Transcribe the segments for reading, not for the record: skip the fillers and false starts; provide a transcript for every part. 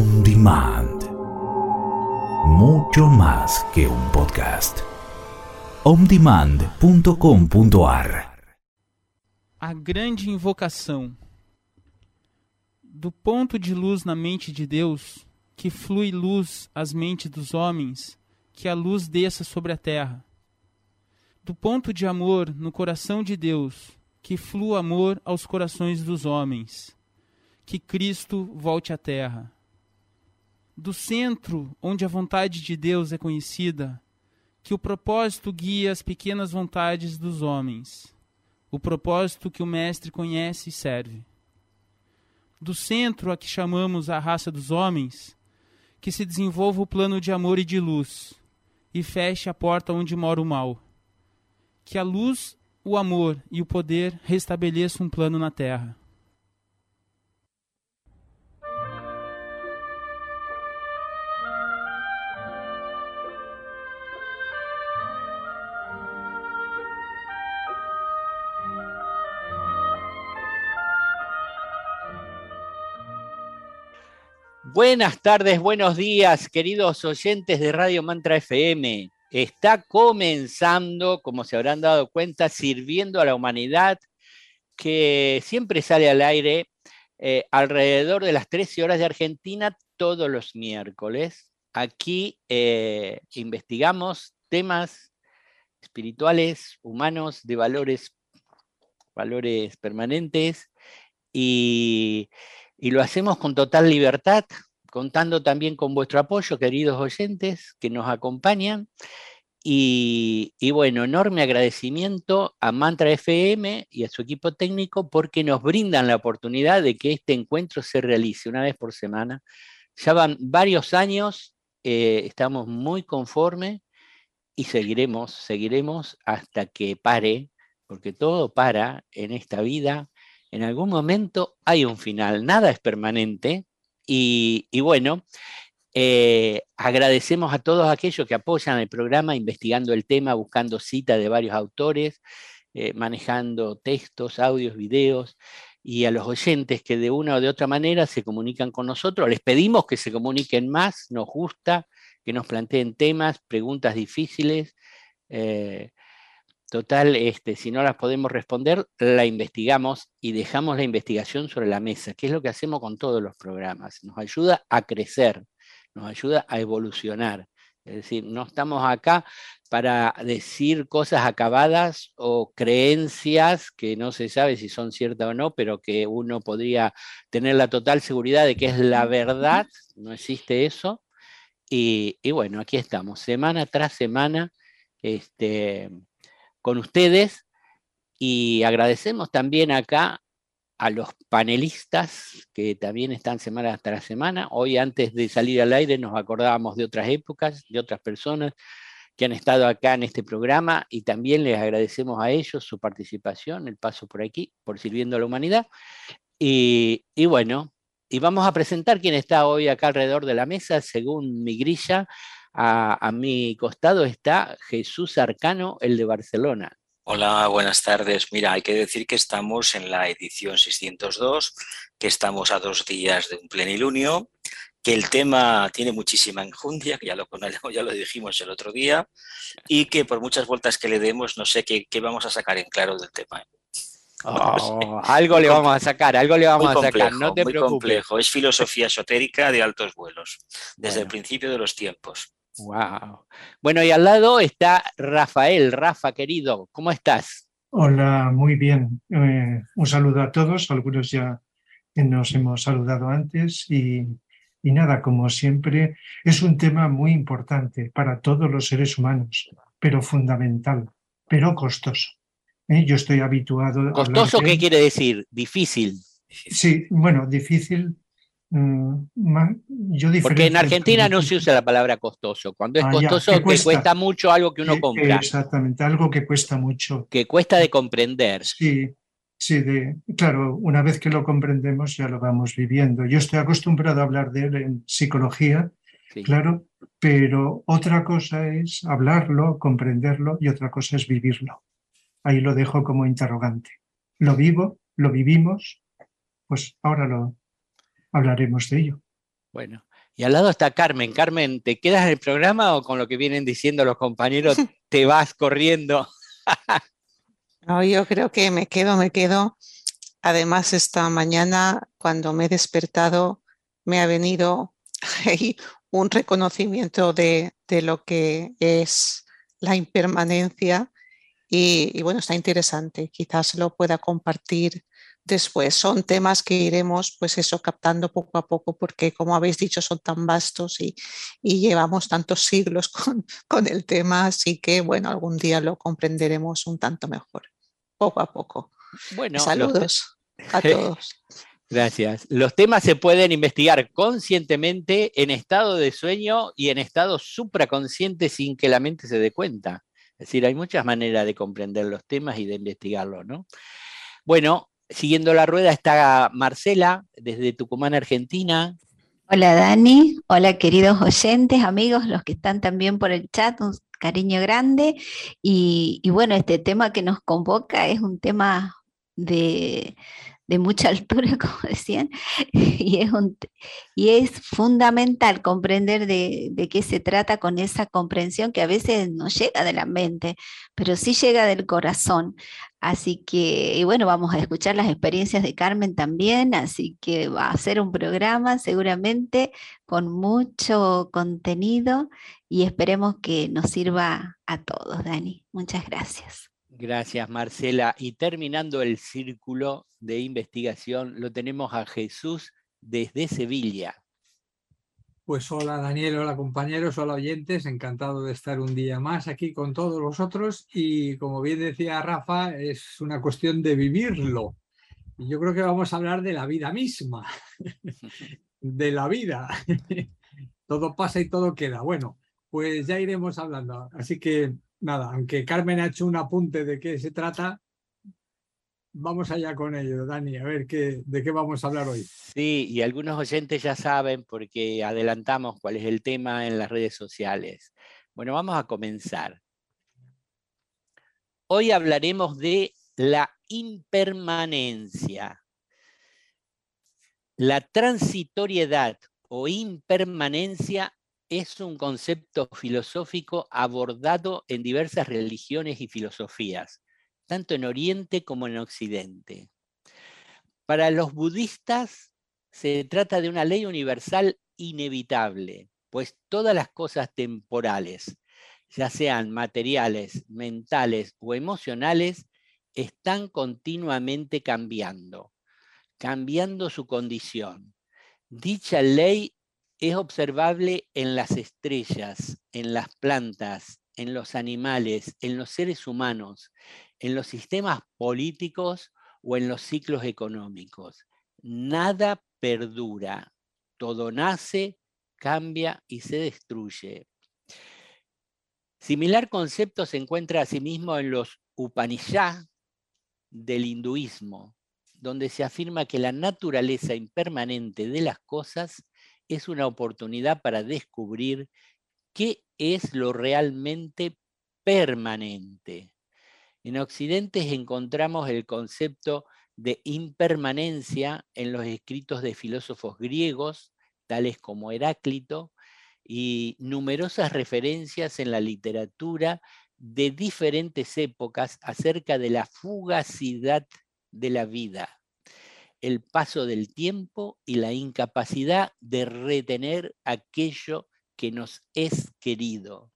On Demand. Mucho más que un podcast. ondemand.com.ar. A grande invocação. Do ponto de luz na mente de Deus, que flui luz às mentes dos homens, que a luz desça sobre a terra. Do ponto de amor no coração de Deus, que flua amor aos corações dos homens, que Cristo volte à terra. Do centro onde a vontade de Deus é conhecida, que o propósito guia as pequenas vontades dos homens, o propósito que o Mestre conhece e serve. Do centro a que chamamos a raça dos homens, que se desenvolva o plano de amor e de luz, e feche a porta onde mora o mal. Que a luz, o amor e o poder restabeleçam um plano na terra. Buenas tardes, buenos días, queridos oyentes de Radio Mantra FM. Está comenzando, como se habrán dado cuenta, Sirviendo a la Humanidad, que siempre sale al aire alrededor de las 13 horas de Argentina todos los miércoles. Aquí investigamos temas espirituales, humanos, de valores permanentes y lo hacemos con total libertad, contando también con vuestro apoyo, queridos oyentes que nos acompañan. Y bueno, enorme agradecimiento a Mantra FM y a su equipo técnico porque nos brindan la oportunidad de que este encuentro se realice una vez por semana. Ya van varios años, estamos muy conformes y seguiremos hasta que pare, porque todo para en esta vida. En algún momento hay un final, nada es permanente y bueno, agradecemos a todos aquellos que apoyan el programa, investigando el tema, buscando citas de varios autores, manejando textos, audios, videos, y a los oyentes que de una o de otra manera se comunican con nosotros. Les pedimos que se comuniquen más, nos gusta que nos planteen temas, preguntas difíciles. Total, si no las podemos responder, la investigamos y dejamos la investigación sobre la mesa, que es lo que hacemos con todos los programas. Nos ayuda a crecer, nos ayuda a evolucionar. Es decir, no estamos acá para decir cosas acabadas o creencias que no se sabe si son ciertas o no, pero que uno podría tener la total seguridad de que es la verdad. No existe eso. Y bueno, aquí estamos, semana tras semana, con ustedes, y agradecemos también acá a los panelistas que también están semana tras semana. Hoy, antes de salir al aire, nos acordábamos de otras épocas, de otras personas que han estado acá en este programa, y también les agradecemos a ellos su participación, el paso por aquí, por Sirviendo a la Humanidad. Y bueno, y vamos a presentar quién está hoy acá alrededor de la mesa. Según mi grilla, a mi costado está Jesús Arcano, el de Barcelona. Hola, buenas tardes. Mira, hay que decir que estamos en la edición 602, que estamos a 2 días de un plenilunio, que el tema tiene muchísima enjundia, que ya lo dijimos el otro día, y que por muchas vueltas que le demos, no sé qué vamos a sacar en claro del tema. Algo le vamos a sacar, no te muy preocupes. Complejo. Es filosofía esotérica de altos vuelos, desde el principio de los tiempos. Wow. Bueno, y al lado está Rafael. Rafa, querido, ¿cómo estás? Hola, muy bien. Un saludo a todos, algunos ya nos hemos saludado antes y nada, como siempre, es un tema muy importante para todos los seres humanos, pero fundamental, pero costoso. Yo estoy habituado a ¿Costoso qué quiere decir? Difícil. Sí, bueno, difícil. Porque en Argentina no se usa la palabra costoso. Cuando es costoso, que cuesta mucho algo que uno compra. Exactamente, algo que cuesta mucho. Que cuesta de comprender. Sí, claro, una vez que lo comprendemos ya lo vamos viviendo. Yo estoy acostumbrado a hablar de él en psicología, sí. Claro, pero otra cosa es hablarlo, comprenderlo, y otra cosa es vivirlo. Ahí lo dejo como interrogante. Lo vivo, lo vivimos, pues ahora hablaremos de ello. Bueno, Y al lado está Carmen. Carmen, ¿te quedas en el programa o con lo que vienen diciendo los compañeros te vas corriendo? No, yo creo que me quedo. Además, esta mañana, cuando me he despertado, me ha venido ahí un reconocimiento de lo que es la impermanencia y bueno, está interesante. Quizás lo pueda compartir después. Son temas que iremos, pues eso, captando poco a poco, porque como habéis dicho, son tan vastos y llevamos tantos siglos con el tema, así que bueno, algún día lo comprenderemos un tanto mejor, poco a poco. Bueno, Saludos a todos. Gracias. Los temas se pueden investigar conscientemente en estado de sueño y en estado supraconsciente sin que la mente se dé cuenta. Es decir, hay muchas maneras de comprender los temas y de investigarlos, ¿no? Bueno, siguiendo la rueda está Marcela, desde Tucumán, Argentina. Hola Dani, hola queridos oyentes, amigos, los que están también por el chat, un cariño grande. Y bueno, este tema que nos convoca es un tema de mucha altura, como decían, y es fundamental comprender de qué se trata con esa comprensión que a veces no llega de la mente, pero sí llega del corazón. Así que, y bueno, vamos a escuchar las experiencias de Carmen también, así que va a ser un programa seguramente con mucho contenido y esperemos que nos sirva a todos, Dani. Muchas gracias. Gracias, Marcela. Y terminando el círculo de investigación, lo tenemos a Jesús desde Sevilla. Pues hola Daniel, hola compañeros, hola oyentes, encantado de estar un día más aquí con todos vosotros y como bien decía Rafa, es una cuestión de vivirlo. Y yo creo que vamos a hablar de la vida misma, de la vida. Todo pasa y todo queda. Bueno, pues ya iremos hablando. Así que nada, aunque Carmen ha hecho un apunte de qué se trata, vamos allá con ello, Dani, a ver de qué vamos a hablar hoy. Sí, y algunos oyentes ya saben porque adelantamos cuál es el tema en las redes sociales. Bueno, vamos a comenzar. Hoy hablaremos de la impermanencia. La transitoriedad o impermanencia es un concepto filosófico abordado en diversas religiones y filosofías, tanto en Oriente como en Occidente. Para los budistas se trata de una ley universal inevitable, pues todas las cosas temporales, ya sean materiales, mentales o emocionales, están continuamente cambiando su condición. Dicha ley es observable en las estrellas, en las plantas, en los animales, en los seres humanos, en los sistemas políticos o en los ciclos económicos. Nada perdura, todo nace, cambia y se destruye. Similar concepto se encuentra asimismo en los Upanishads del hinduismo, donde se afirma que la naturaleza impermanente de las cosas es una oportunidad para descubrir qué es lo realmente permanente. En Occidente encontramos el concepto de impermanencia en los escritos de filósofos griegos, tales como Heráclito, y numerosas referencias en la literatura de diferentes épocas acerca de la fugacidad de la vida, el paso del tiempo y la incapacidad de retener aquello que nos es querido.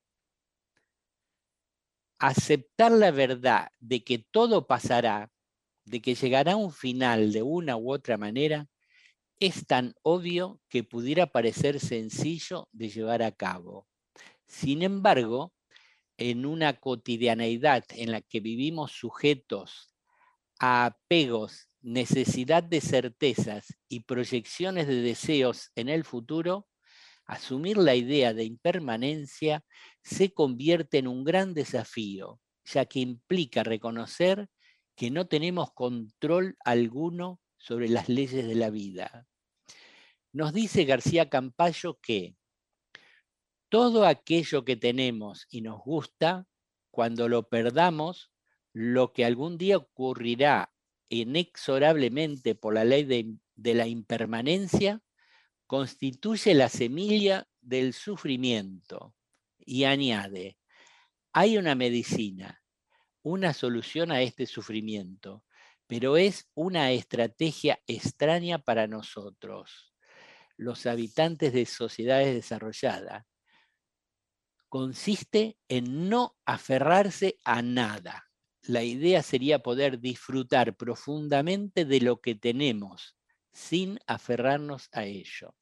Aceptar la verdad de que todo pasará, de que llegará un final de una u otra manera, es tan obvio que pudiera parecer sencillo de llevar a cabo. Sin embargo, en una cotidianeidad en la que vivimos sujetos a apegos, necesidad de certezas y proyecciones de deseos en el futuro, asumir la idea de impermanencia se convierte en un gran desafío, ya que implica reconocer que no tenemos control alguno sobre las leyes de la vida. Nos dice García Campayo que todo aquello que tenemos y nos gusta, cuando lo perdamos, lo que algún día ocurrirá inexorablemente por la ley de la impermanencia, constituye la semilla del sufrimiento. Y añade, hay una medicina, una solución a este sufrimiento, pero es una estrategia extraña para nosotros, los habitantes de sociedades desarrolladas. Consiste en no aferrarse a nada. La idea sería poder disfrutar profundamente de lo que tenemos, sin aferrarnos a ello.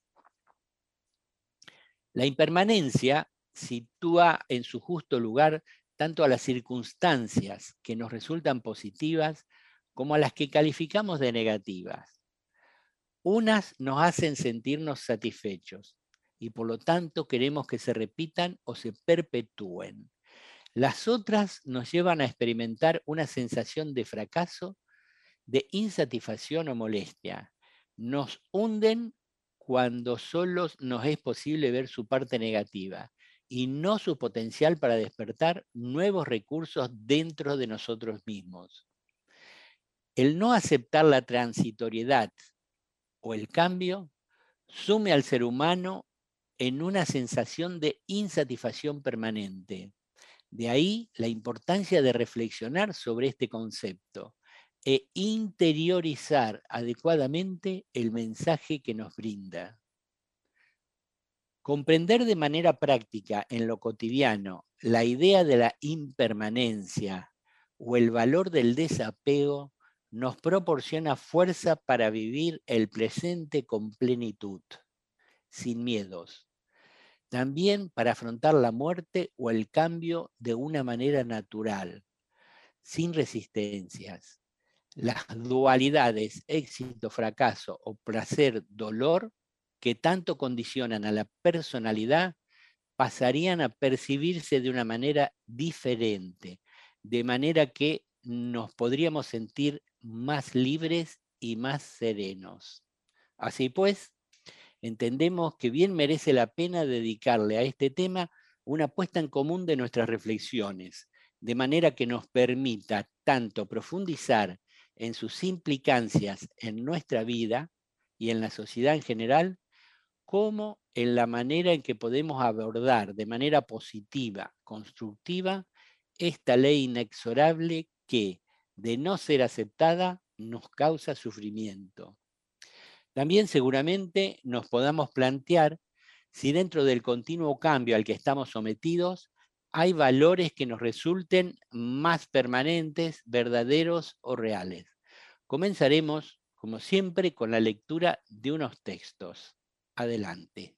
La impermanencia sitúa en su justo lugar tanto a las circunstancias que nos resultan positivas como a las que calificamos de negativas. Unas nos hacen sentirnos satisfechos y por lo tanto queremos que se repitan o se perpetúen. Las otras nos llevan a experimentar una sensación de fracaso, de insatisfacción o molestia. Nos hunden cuando solo nos es posible ver su parte negativa y no su potencial para despertar nuevos recursos dentro de nosotros mismos. El no aceptar la transitoriedad o el cambio sume al ser humano en una sensación de insatisfacción permanente. De ahí la importancia de reflexionar sobre este concepto e interiorizar adecuadamente el mensaje que nos brinda. Comprender de manera práctica en lo cotidiano la idea de la impermanencia o el valor del desapego nos proporciona fuerza para vivir el presente con plenitud, sin miedos. También para afrontar la muerte o el cambio de una manera natural, sin resistencias. Las dualidades, éxito, fracaso o placer, dolor, que tanto condicionan a la personalidad, pasarían a percibirse de una manera diferente, de manera que nos podríamos sentir más libres y más serenos. Así pues, entendemos que bien merece la pena dedicarle a este tema una puesta en común de nuestras reflexiones, de manera que nos permita tanto profundizar en sus implicancias en nuestra vida y en la sociedad en general, como en la manera en que podemos abordar de manera positiva, constructiva, esta ley inexorable que, de no ser aceptada, nos causa sufrimiento. También seguramente nos podamos plantear si dentro del continuo cambio al que estamos sometidos hay valores que nos resulten más permanentes, verdaderos o reales. Comenzaremos, como siempre, con la lectura de unos textos. Adelante.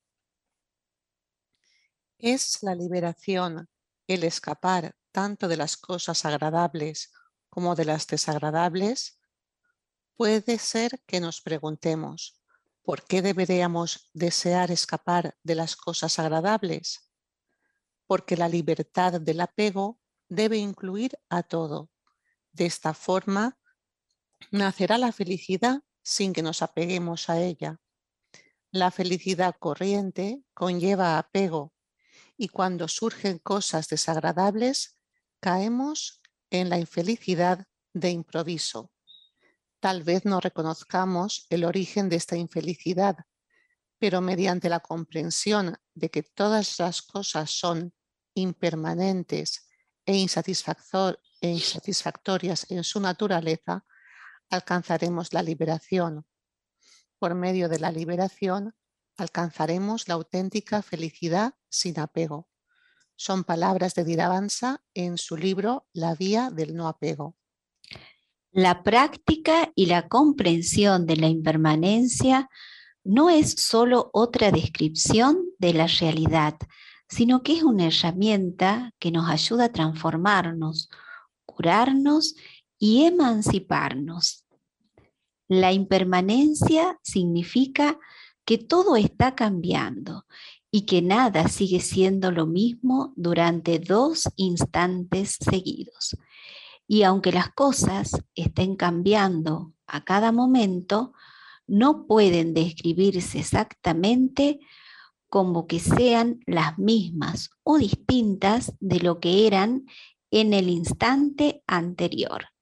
Es la liberación el escapar tanto de las cosas agradables como de las desagradables. Puede ser que nos preguntemos, ¿por qué deberíamos desear escapar de las cosas agradables? Porque la libertad del apego debe incluir a todo. De esta forma, nacerá la felicidad sin que nos apeguemos a ella. La felicidad corriente conlleva apego y cuando surgen cosas desagradables, caemos en la infelicidad de improviso. Tal vez no reconozcamos el origen de esta infelicidad, pero mediante la comprensión de que todas las cosas son impermanentes e insatisfactorias en su naturaleza, alcanzaremos la liberación. Por medio de la liberación, alcanzaremos la auténtica felicidad sin apego. Son palabras de Dhiravansa en su libro La vía del no apego. La práctica y la comprensión de la impermanencia no es solo otra descripción de la realidad, sino que es una herramienta que nos ayuda a transformarnos, curarnos y emanciparnos. La impermanencia significa que todo está cambiando y que nada sigue siendo lo mismo durante 2 instantes seguidos. Y aunque las cosas estén cambiando a cada momento, no pueden describirse exactamente como que sean las mismas o distintas de lo que eran en el instante anterior.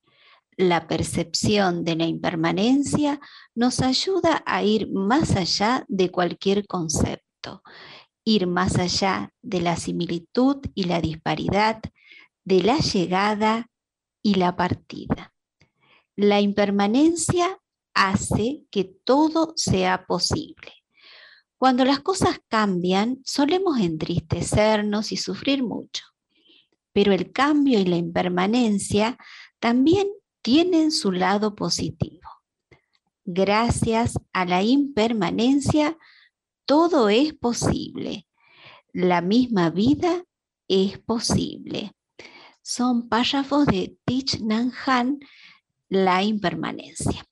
La percepción de la impermanencia nos ayuda a ir más allá de cualquier concepto, ir más allá de la similitud y la disparidad, de la llegada y la partida. La impermanencia hace que todo sea posible. Cuando las cosas cambian, solemos entristecernos y sufrir mucho, pero el cambio y la impermanencia también tienen su lado positivo. Gracias a la impermanencia, todo es posible. La misma vida es posible. Son párrafos de Thich Nhat Hanh, La impermanencia.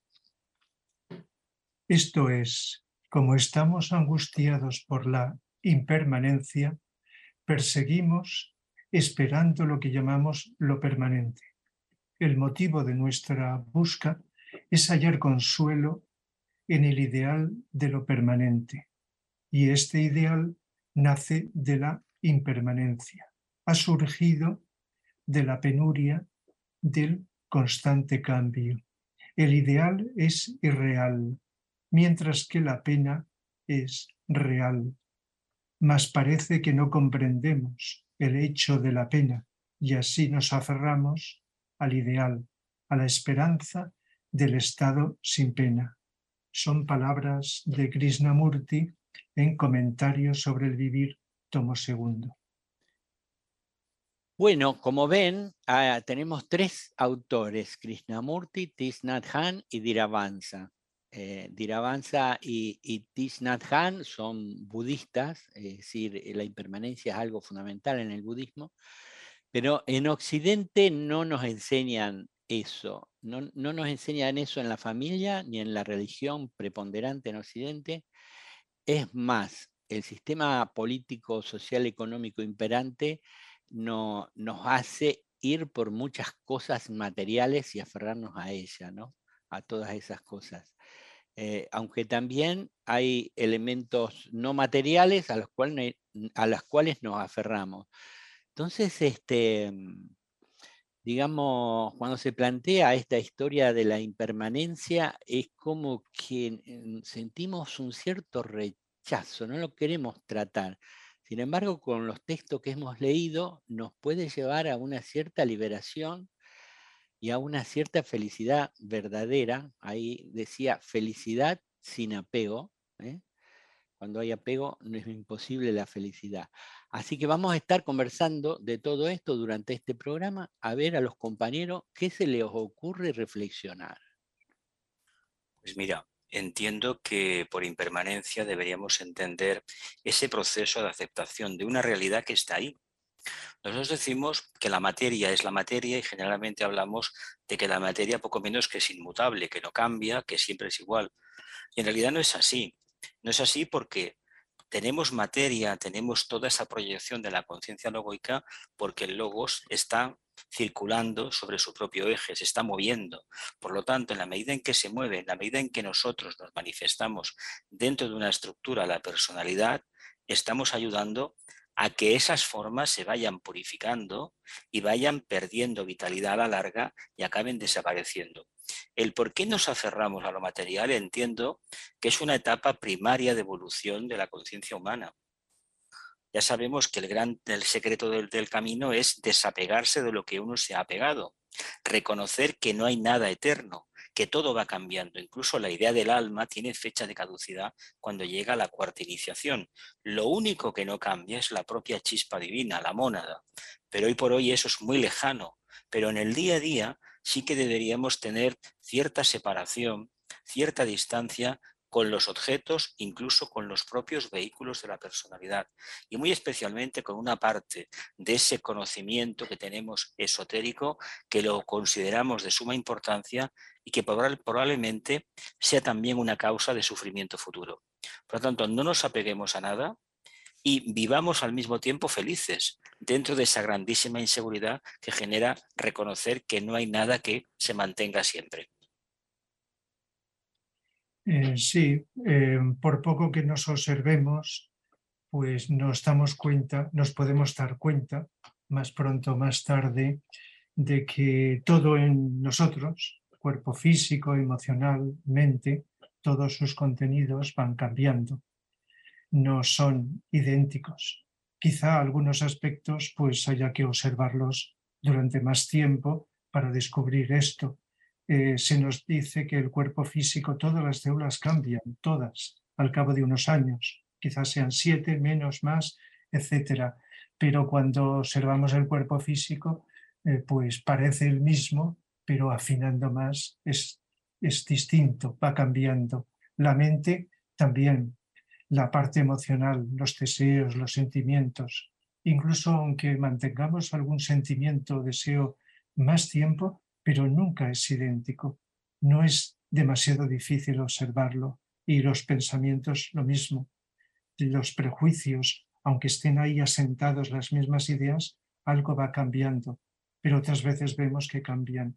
Esto es, como estamos angustiados por la impermanencia, perseguimos esperando lo que llamamos lo permanente. El motivo de nuestra busca es hallar consuelo en el ideal de lo permanente, y este ideal nace de la impermanencia. Ha surgido de la penuria del constante cambio. El ideal es irreal, mientras que la pena es real. Mas parece que no comprendemos el hecho de la pena y así nos aferramos al ideal, a la esperanza del estado sin pena. Son palabras de Krishnamurti en Comentarios sobre el Vivir, tomo 2. Bueno, como ven, tenemos 3 autores, Krishnamurti, Thich Nhat Hanh y Dhiravansa. Dhiravansa y Thich Nhat Hanh son budistas, es decir, la impermanencia es algo fundamental en el budismo, pero en Occidente no nos enseñan eso, no nos enseñan eso en la familia ni en la religión preponderante en Occidente. Es más, el sistema político, social, económico imperante nos hace ir por muchas cosas materiales y aferrarnos a ellas, ¿no? A todas esas cosas. Aunque también hay elementos no materiales a los cuales nos aferramos. Entonces, digamos, cuando se plantea esta historia de la impermanencia, es como que sentimos un cierto rechazo, no lo queremos tratar. Sin embargo, con los textos que hemos leído, nos puede llevar a una cierta liberación y a una cierta felicidad verdadera. Ahí decía felicidad sin apego. Cuando hay apego, no es imposible la felicidad. Así que vamos a estar conversando de todo esto durante este programa, a ver a los compañeros qué se les ocurre reflexionar. Pues mira, entiendo que por impermanencia deberíamos entender ese proceso de aceptación de una realidad que está ahí. Nosotros decimos que la materia es la materia y generalmente hablamos de que la materia poco menos que es inmutable, que no cambia, que siempre es igual. Y en realidad no es así. No es así porque tenemos materia, tenemos toda esa proyección de la conciencia logoica porque el logos está circulando sobre su propio eje, se está moviendo. Por lo tanto, en la medida en que se mueve, en la medida en que nosotros nos manifestamos dentro de una estructura, la personalidad, estamos ayudando a que esas formas se vayan purificando y vayan perdiendo vitalidad a la larga y acaben desapareciendo. El por qué nos aferramos a lo material entiendo que es una etapa primaria de evolución de la conciencia humana. Ya sabemos que el secreto del camino es desapegarse de lo que uno se ha apegado, reconocer que no hay nada eterno, que todo va cambiando. Incluso la idea del alma tiene fecha de caducidad cuando llega a la 4ª iniciación. Lo único que no cambia es la propia chispa divina, la mónada. Pero hoy por hoy eso es muy lejano. Pero en el día a día sí que deberíamos tener cierta separación, cierta distancia con los objetos, incluso con los propios vehículos de la personalidad. Y muy especialmente con una parte de ese conocimiento que tenemos esotérico, que lo consideramos de suma importancia y que probablemente sea también una causa de sufrimiento futuro. Por lo tanto, no nos apeguemos a nada y vivamos al mismo tiempo felices dentro de esa grandísima inseguridad que genera reconocer que no hay nada que se mantenga siempre. Sí, por poco que nos observemos, pues nos podemos dar cuenta, más pronto o más tarde, de que todo en nosotros, cuerpo físico, emocional, mente, todos sus contenidos van cambiando, no son idénticos. Quizá algunos aspectos pues haya que observarlos durante más tiempo para descubrir esto. Se nos dice que el cuerpo físico, todas las células cambian, todas, al cabo de unos años. Quizás sean 7, menos, más, etc. Pero cuando observamos el cuerpo físico, pues parece el mismo, pero afinando más es distinto, va cambiando. La mente también, la parte emocional, los deseos, los sentimientos. Incluso aunque mantengamos algún sentimiento o deseo más tiempo, pero nunca es idéntico. No es demasiado difícil observarlo. Y los pensamientos lo mismo. Los prejuicios, aunque estén ahí asentados las mismas ideas, algo va cambiando, pero otras veces vemos que cambian.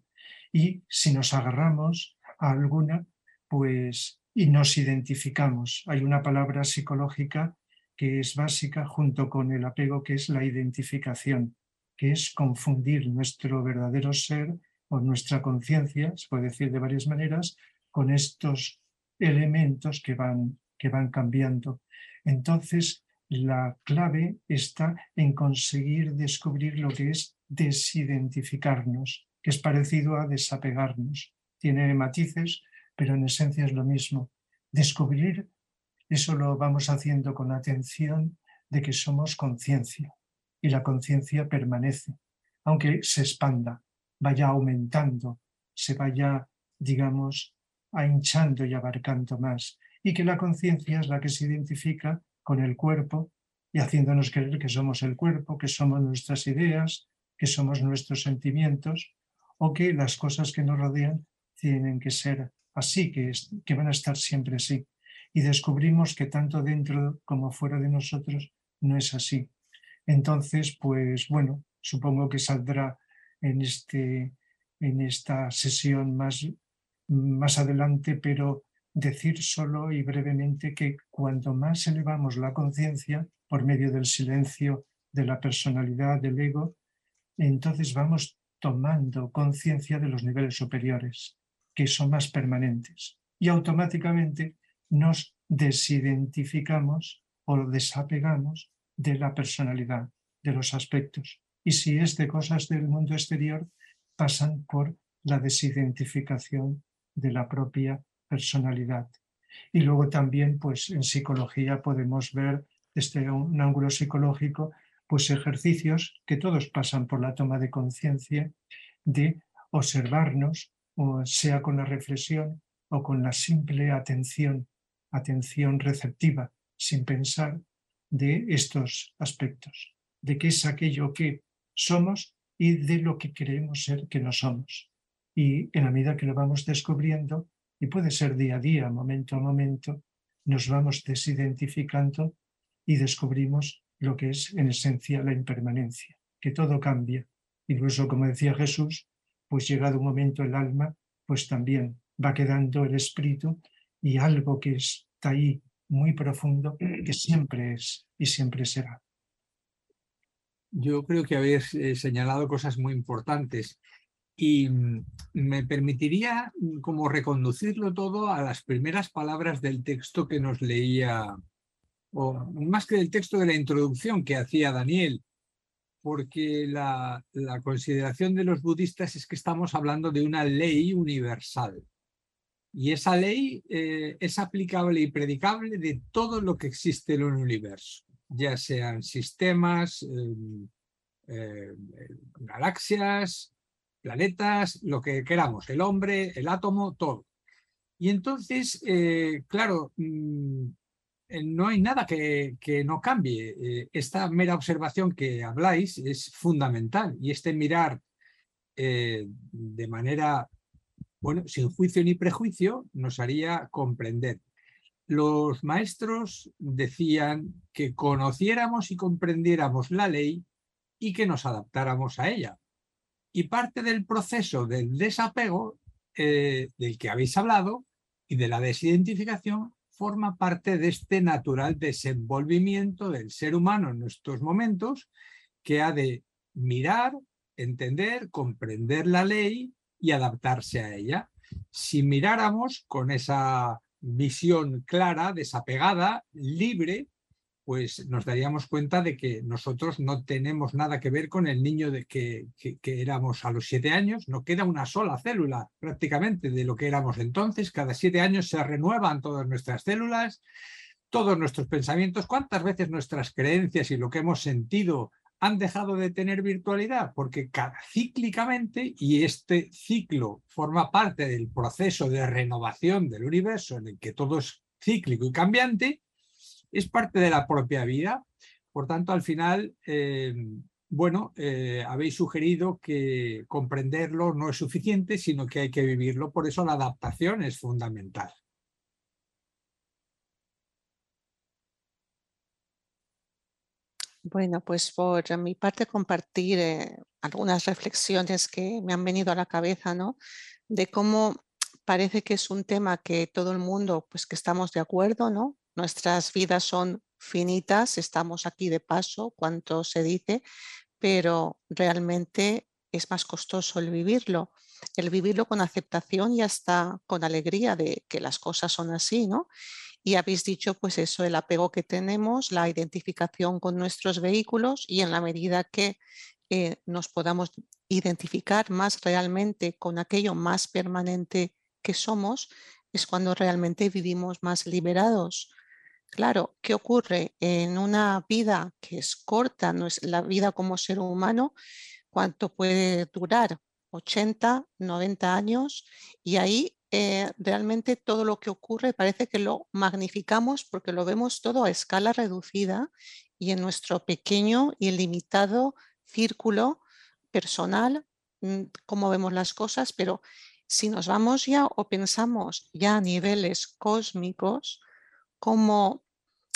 Y si nos agarramos a alguna, pues, y nos identificamos. Hay una palabra psicológica que es básica junto con el apego, que es la identificación, que es confundir nuestro verdadero ser o nuestra conciencia, se puede decir de varias maneras, con estos elementos que van cambiando. Entonces, la clave está en conseguir descubrir lo que es desidentificarnos, que es parecido a desapegarnos. Tiene matices, pero en esencia es lo mismo. Descubrir, eso lo vamos haciendo con la atención de que somos conciencia, y la conciencia permanece, aunque se expanda, vaya aumentando, se vaya, digamos, hinchando y abarcando más, y que la conciencia es la que se identifica con el cuerpo y haciéndonos creer que somos el cuerpo, que somos nuestras ideas, que somos nuestros sentimientos, o que las cosas que nos rodean tienen que ser así, que van a estar siempre así. Y descubrimos que tanto dentro como fuera de nosotros no es así. Entonces, pues bueno, supongo que saldrá en esta sesión más adelante, pero decir solo y brevemente que cuanto más elevamos la conciencia por medio del silencio, de la personalidad, del ego, entonces vamos tomando conciencia de los niveles superiores, que son más permanentes, y automáticamente nos desidentificamos o desapegamos de la personalidad, de los aspectos. Y si es de cosas del mundo exterior, pasan por la desidentificación de la propia personalidad. Y luego también, pues en psicología podemos ver desde un ángulo psicológico, pues ejercicios que todos pasan por la toma de conciencia, de observarnos, o sea con la reflexión o con la simple atención receptiva, sin pensar, de estos aspectos, de qué es aquello que somos y de lo que creemos ser que no somos. Y en la medida que lo vamos descubriendo, y puede ser día a día, momento a momento, nos vamos desidentificando y descubrimos lo que es en esencia la impermanencia, que todo cambia. Incluso, como decía Jesús, pues llegado un momento el alma, pues también va quedando el espíritu y algo que está ahí muy profundo, que siempre es y siempre será. Yo creo que habéis señalado cosas muy importantes y me permitiría como reconducirlo todo a las primeras palabras del texto que nos leía, o más que del texto, de la introducción que hacía Daniel, porque la consideración de los budistas es que estamos hablando de una ley universal. Y esa ley es aplicable y predicable de todo lo que existe en el universo, ya sean sistemas, galaxias, planetas, lo que queramos, el hombre, el átomo, todo. Y entonces, claro, no hay nada que no cambie. Esta mera observación que habláis es fundamental, y este mirar de manera, bueno, sin juicio ni prejuicio, nos haría comprender. Los maestros decían que conociéramos y comprendiéramos la ley y que nos adaptáramos a ella. Y parte del proceso del desapego, del que habéis hablado, y de la desidentificación, forma parte de este natural desenvolvimiento del ser humano en estos momentos, que ha de mirar, entender, comprender la ley y adaptarse a ella. Si miráramos con esa visión clara, desapegada, libre, pues nos daríamos cuenta de que nosotros no tenemos nada que ver con el niño que éramos a los 7 años. No queda una sola célula prácticamente de lo que éramos entonces. Cada 7 años se renuevan todas nuestras células, todos nuestros pensamientos. ¿Cuántas veces nuestras creencias y lo que hemos sentido han dejado de tener virtualidad? Porque cíclicamente, y este ciclo forma parte del proceso de renovación del universo en el que todo es cíclico y cambiante, es parte de la propia vida. Por tanto, al final, habéis sugerido que comprenderlo no es suficiente, sino que hay que vivirlo. Por eso la adaptación es fundamental. Bueno, pues por mi parte compartir algunas reflexiones que me han venido a la cabeza, ¿no? De cómo parece que es un tema que todo el mundo, pues que estamos de acuerdo, ¿no? Nuestras vidas son finitas, estamos aquí de paso, cuanto se dice, pero realmente es más costoso el vivirlo con aceptación y hasta con alegría de que las cosas son así, ¿no? Y habéis dicho, pues eso, el apego que tenemos, la identificación con nuestros vehículos y en la medida que nos podamos identificar más realmente con aquello más permanente que somos, es cuando realmente vivimos más liberados. Claro, ¿qué ocurre en una vida que es corta? No es la vida como ser humano, ¿cuánto puede durar? 80, 90 años, y ahí realmente todo lo que ocurre parece que lo magnificamos porque lo vemos todo a escala reducida y en nuestro pequeño y limitado círculo personal, cómo vemos las cosas, pero si nos vamos ya o pensamos ya a niveles cósmicos, como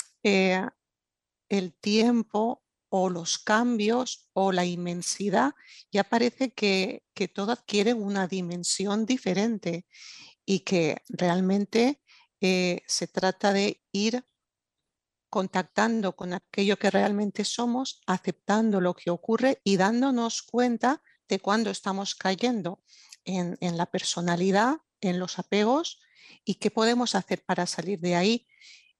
el tiempo o los cambios o la inmensidad, ya parece que todo adquiere una dimensión diferente y que realmente se trata de ir contactando con aquello que realmente somos, aceptando lo que ocurre y dándonos cuenta de cuando estamos cayendo en la personalidad, en los apegos y qué podemos hacer para salir de ahí.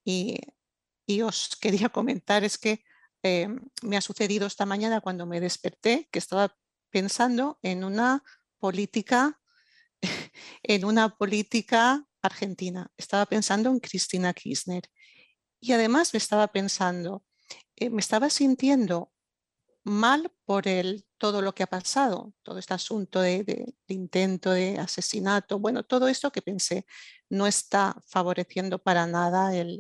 Y os quería comentar, es que me ha sucedido esta mañana cuando me desperté, que estaba pensando en una política, en una política argentina. Estaba pensando en Cristina Kirchner. Y además me estaba sintiendo mal por todo lo que ha pasado, todo este asunto de intento de asesinato, bueno, todo esto que pensé no está favoreciendo para nada el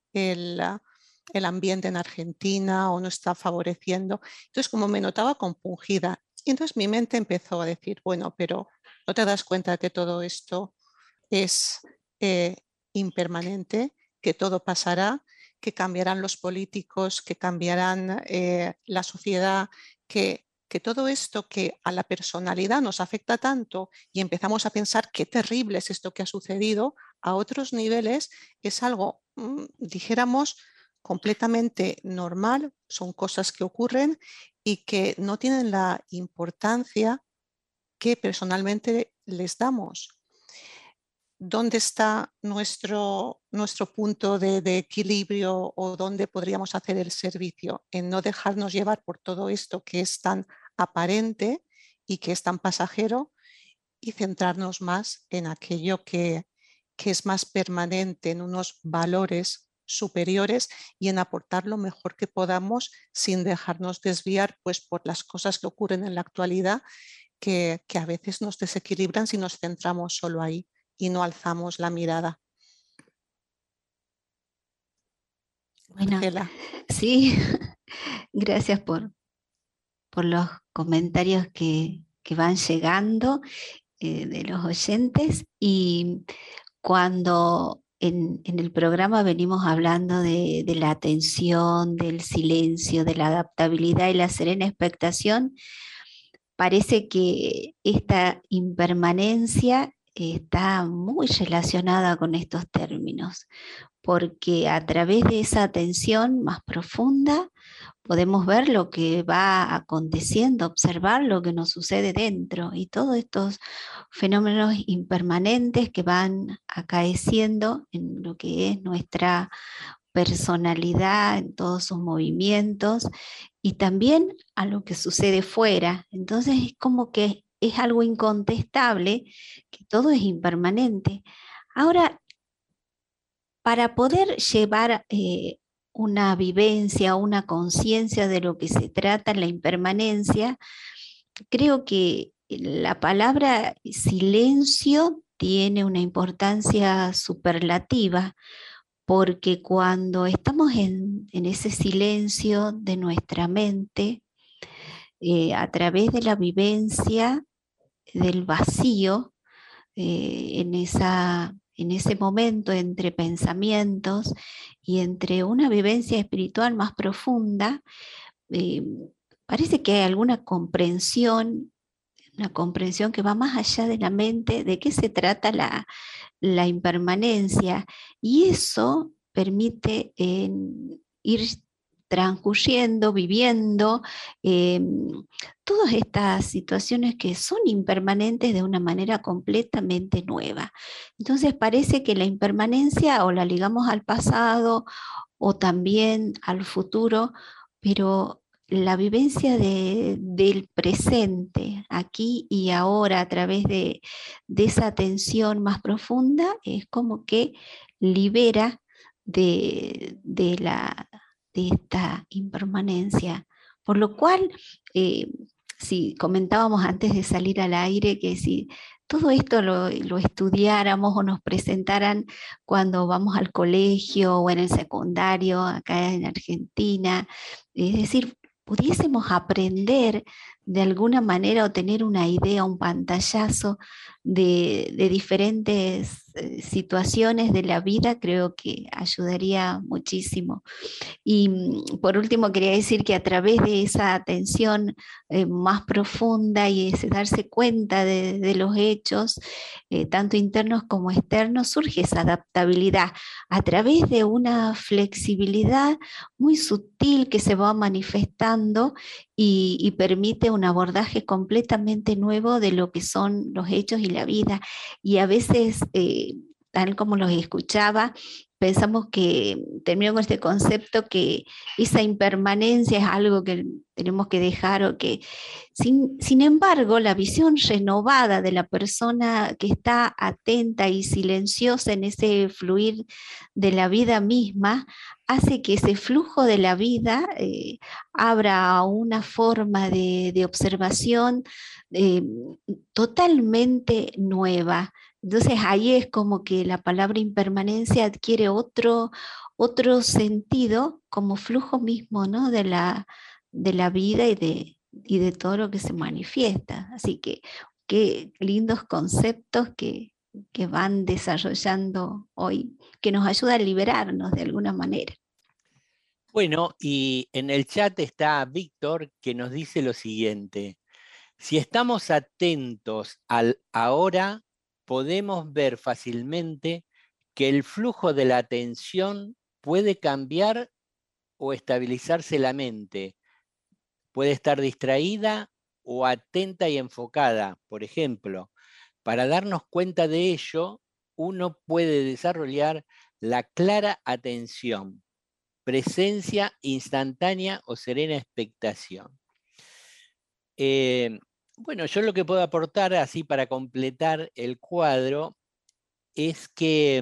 ambiente en Argentina o no está favoreciendo. Entonces, como me notaba compungida, y entonces mi mente empezó a decir, bueno, pero ¿no te das cuenta de que todo esto es impermanente, que todo pasará, que cambiarán los políticos, que cambiarán la sociedad, que todo esto que a la personalidad nos afecta tanto y empezamos a pensar qué terrible es esto que ha sucedido, a otros niveles es algo, dijéramos, completamente normal, son cosas que ocurren y que no tienen la importancia que personalmente les damos. ¿Dónde está nuestro punto de equilibrio o dónde podríamos hacer el servicio? En no dejarnos llevar por todo esto que es tan aparente y que es tan pasajero y centrarnos más en aquello que es más permanente, en unos valores superiores y en aportar lo mejor que podamos sin dejarnos desviar pues, por las cosas que ocurren en la actualidad que a veces nos desequilibran si nos centramos solo ahí y no alzamos la mirada. Bueno, Ángela. Sí, gracias por los comentarios que van llegando de los oyentes. Y cuando en el programa venimos hablando de la atención, del silencio, de la adaptabilidad y la serena expectación, parece que esta impermanencia está muy relacionada con estos términos, porque a través de esa atención más profunda podemos ver lo que va aconteciendo, observar lo que nos sucede dentro y todos estos fenómenos impermanentes que van acaeciendo en lo que es nuestra personalidad, en todos sus movimientos y también a lo que sucede fuera. Entonces es como que es algo incontestable, que todo es impermanente. Ahora, para poder llevar una vivencia, una conciencia de lo que se trata en la impermanencia, creo que la palabra silencio tiene una importancia superlativa, porque cuando estamos en ese silencio de nuestra mente, a través de la vivencia del vacío, en ese momento entre pensamientos y entre una vivencia espiritual más profunda, eh, parece que hay alguna comprensión, una comprensión que va más allá de la mente, de qué se trata la impermanencia, y eso permite ir transcurriendo, viviendo todas estas situaciones que son impermanentes de una manera completamente nueva. Entonces parece que la impermanencia o la ligamos al pasado o también al futuro, pero la vivencia del presente, aquí y ahora, a través de esa atención más profunda, es como que libera de esta impermanencia. Por lo cual, si comentábamos antes de salir al aire que si todo esto lo estudiáramos o nos presentaran cuando vamos al colegio o en el secundario, acá en Argentina, es decir, pudiésemos aprender de alguna manera o tener una idea, un pantallazo de diferentes situaciones de la vida, creo que ayudaría muchísimo. Y por último, quería decir que a través de esa atención más profunda y ese darse cuenta de los hechos, tanto internos como externos, surge esa adaptabilidad a través de una flexibilidad muy sutil que se va manifestando y permite un abordaje completamente nuevo de lo que son los hechos y la vida. Y a veces, tal como los escuchaba, pensamos que, termino con este concepto, que esa impermanencia es algo que tenemos que dejar o que, sin embargo, la visión renovada de la persona que está atenta y silenciosa en ese fluir de la vida misma, hace que ese flujo de la vida abra una forma de observación totalmente nueva. Entonces ahí es como que la palabra impermanencia adquiere otro sentido como flujo mismo, ¿no? de la vida y de todo lo que se manifiesta. Así que qué lindos conceptos que van desarrollando hoy, que nos ayuda a liberarnos de alguna manera. Bueno, y en el chat está Víctor que nos dice lo siguiente: si estamos atentos al ahora, podemos ver fácilmente que el flujo de la atención puede cambiar o estabilizarse la mente. Puede estar distraída o atenta y enfocada. Por ejemplo, para darnos cuenta de ello, uno puede desarrollar la clara atención, presencia instantánea o serena expectación. Bueno, yo lo que puedo aportar así para completar el cuadro es que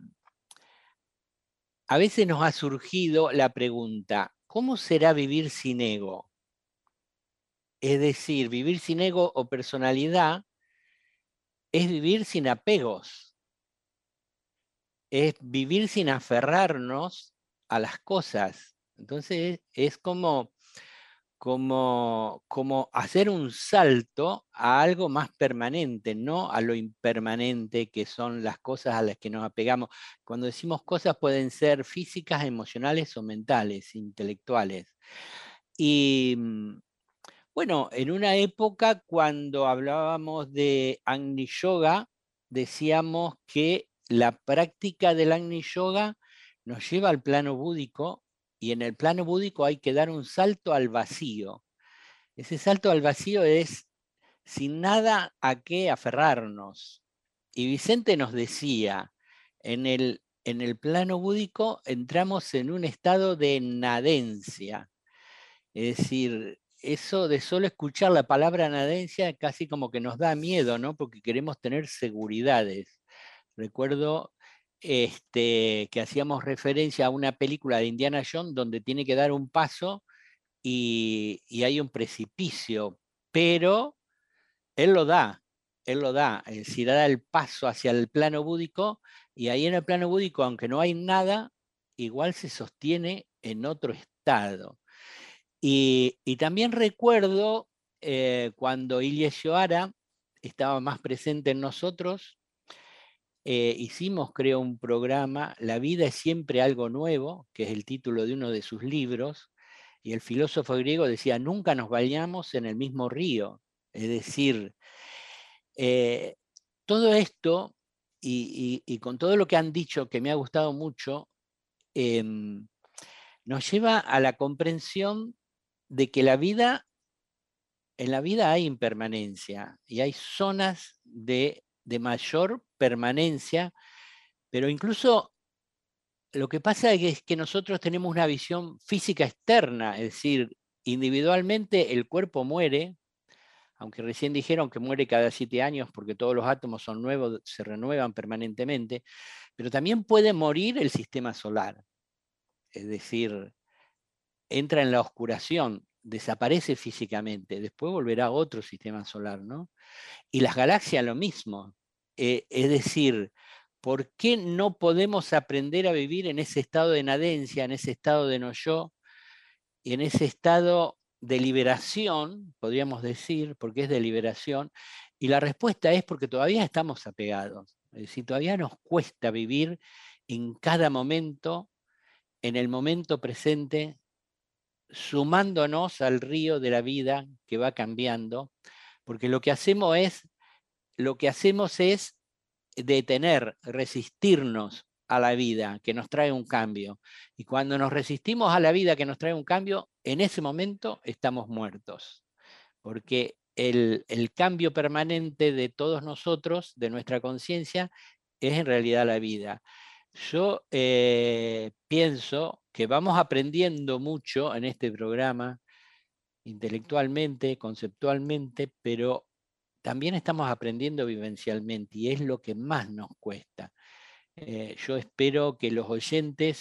a veces nos ha surgido la pregunta, ¿cómo será vivir sin ego? Es decir, vivir sin ego o personalidad es vivir sin apegos, es vivir sin aferrarnos a las cosas. Entonces es como hacer un salto a algo más permanente, no a lo impermanente que son las cosas a las que nos apegamos. Cuando decimos cosas pueden ser físicas, emocionales o mentales, intelectuales. Y bueno, en una época cuando hablábamos de Agni Yoga, decíamos que la práctica del Agni Yoga nos lleva al plano búdico, y en el plano búdico hay que dar un salto al vacío. Ese salto al vacío es sin nada a qué aferrarnos. Y Vicente nos decía, en el plano búdico entramos en un estado de nadencia. Es decir, eso de solo escuchar la palabra nadencia casi como que nos da miedo, ¿no? Porque queremos tener seguridades. Recuerdo que hacíamos referencia a una película de Indiana Jones donde tiene que dar un paso y hay un precipicio, pero él lo da, es decir, da el paso hacia el plano búdico, y ahí en el plano búdico, aunque no hay nada, igual se sostiene en otro estado. Y también recuerdo cuando Ilyes Joara estaba más presente en nosotros, hicimos, creo, un programa, La vida es siempre algo nuevo, que es el título de uno de sus libros, y el filósofo griego decía, nunca nos bañamos en el mismo río. Es decir, todo esto, y con todo lo que han dicho, que me ha gustado mucho, nos lleva a la comprensión de que en la vida hay impermanencia, y hay zonas de mayor permanencia, pero incluso lo que pasa es que nosotros tenemos una visión física externa, es decir, individualmente el cuerpo muere, aunque recién dijeron que muere cada 7 años porque todos los átomos son nuevos, se renuevan permanentemente, pero también puede morir el sistema solar, es decir, entra en la oscuración, desaparece físicamente, después volverá a otro sistema solar, ¿no? Y las galaxias lo mismo, es decir, ¿por qué no podemos aprender a vivir en ese estado de nadencia, en ese estado de no-yo, y en ese estado de liberación, podríamos decir, porque es de liberación? Y la respuesta es porque todavía estamos apegados, es decir, todavía nos cuesta vivir en cada momento, en el momento presente, sumándonos al río de la vida que va cambiando, porque lo que hacemos es detener, resistirnos a la vida que nos trae un cambio. Y cuando nos resistimos a la vida que nos trae un cambio, en ese momento estamos muertos. Porque el cambio permanente de todos nosotros, de nuestra conciencia, es en realidad la vida. Yo pienso que vamos aprendiendo mucho en este programa, intelectualmente, conceptualmente, pero también estamos aprendiendo vivencialmente, y es lo que más nos cuesta. Yo espero que los oyentes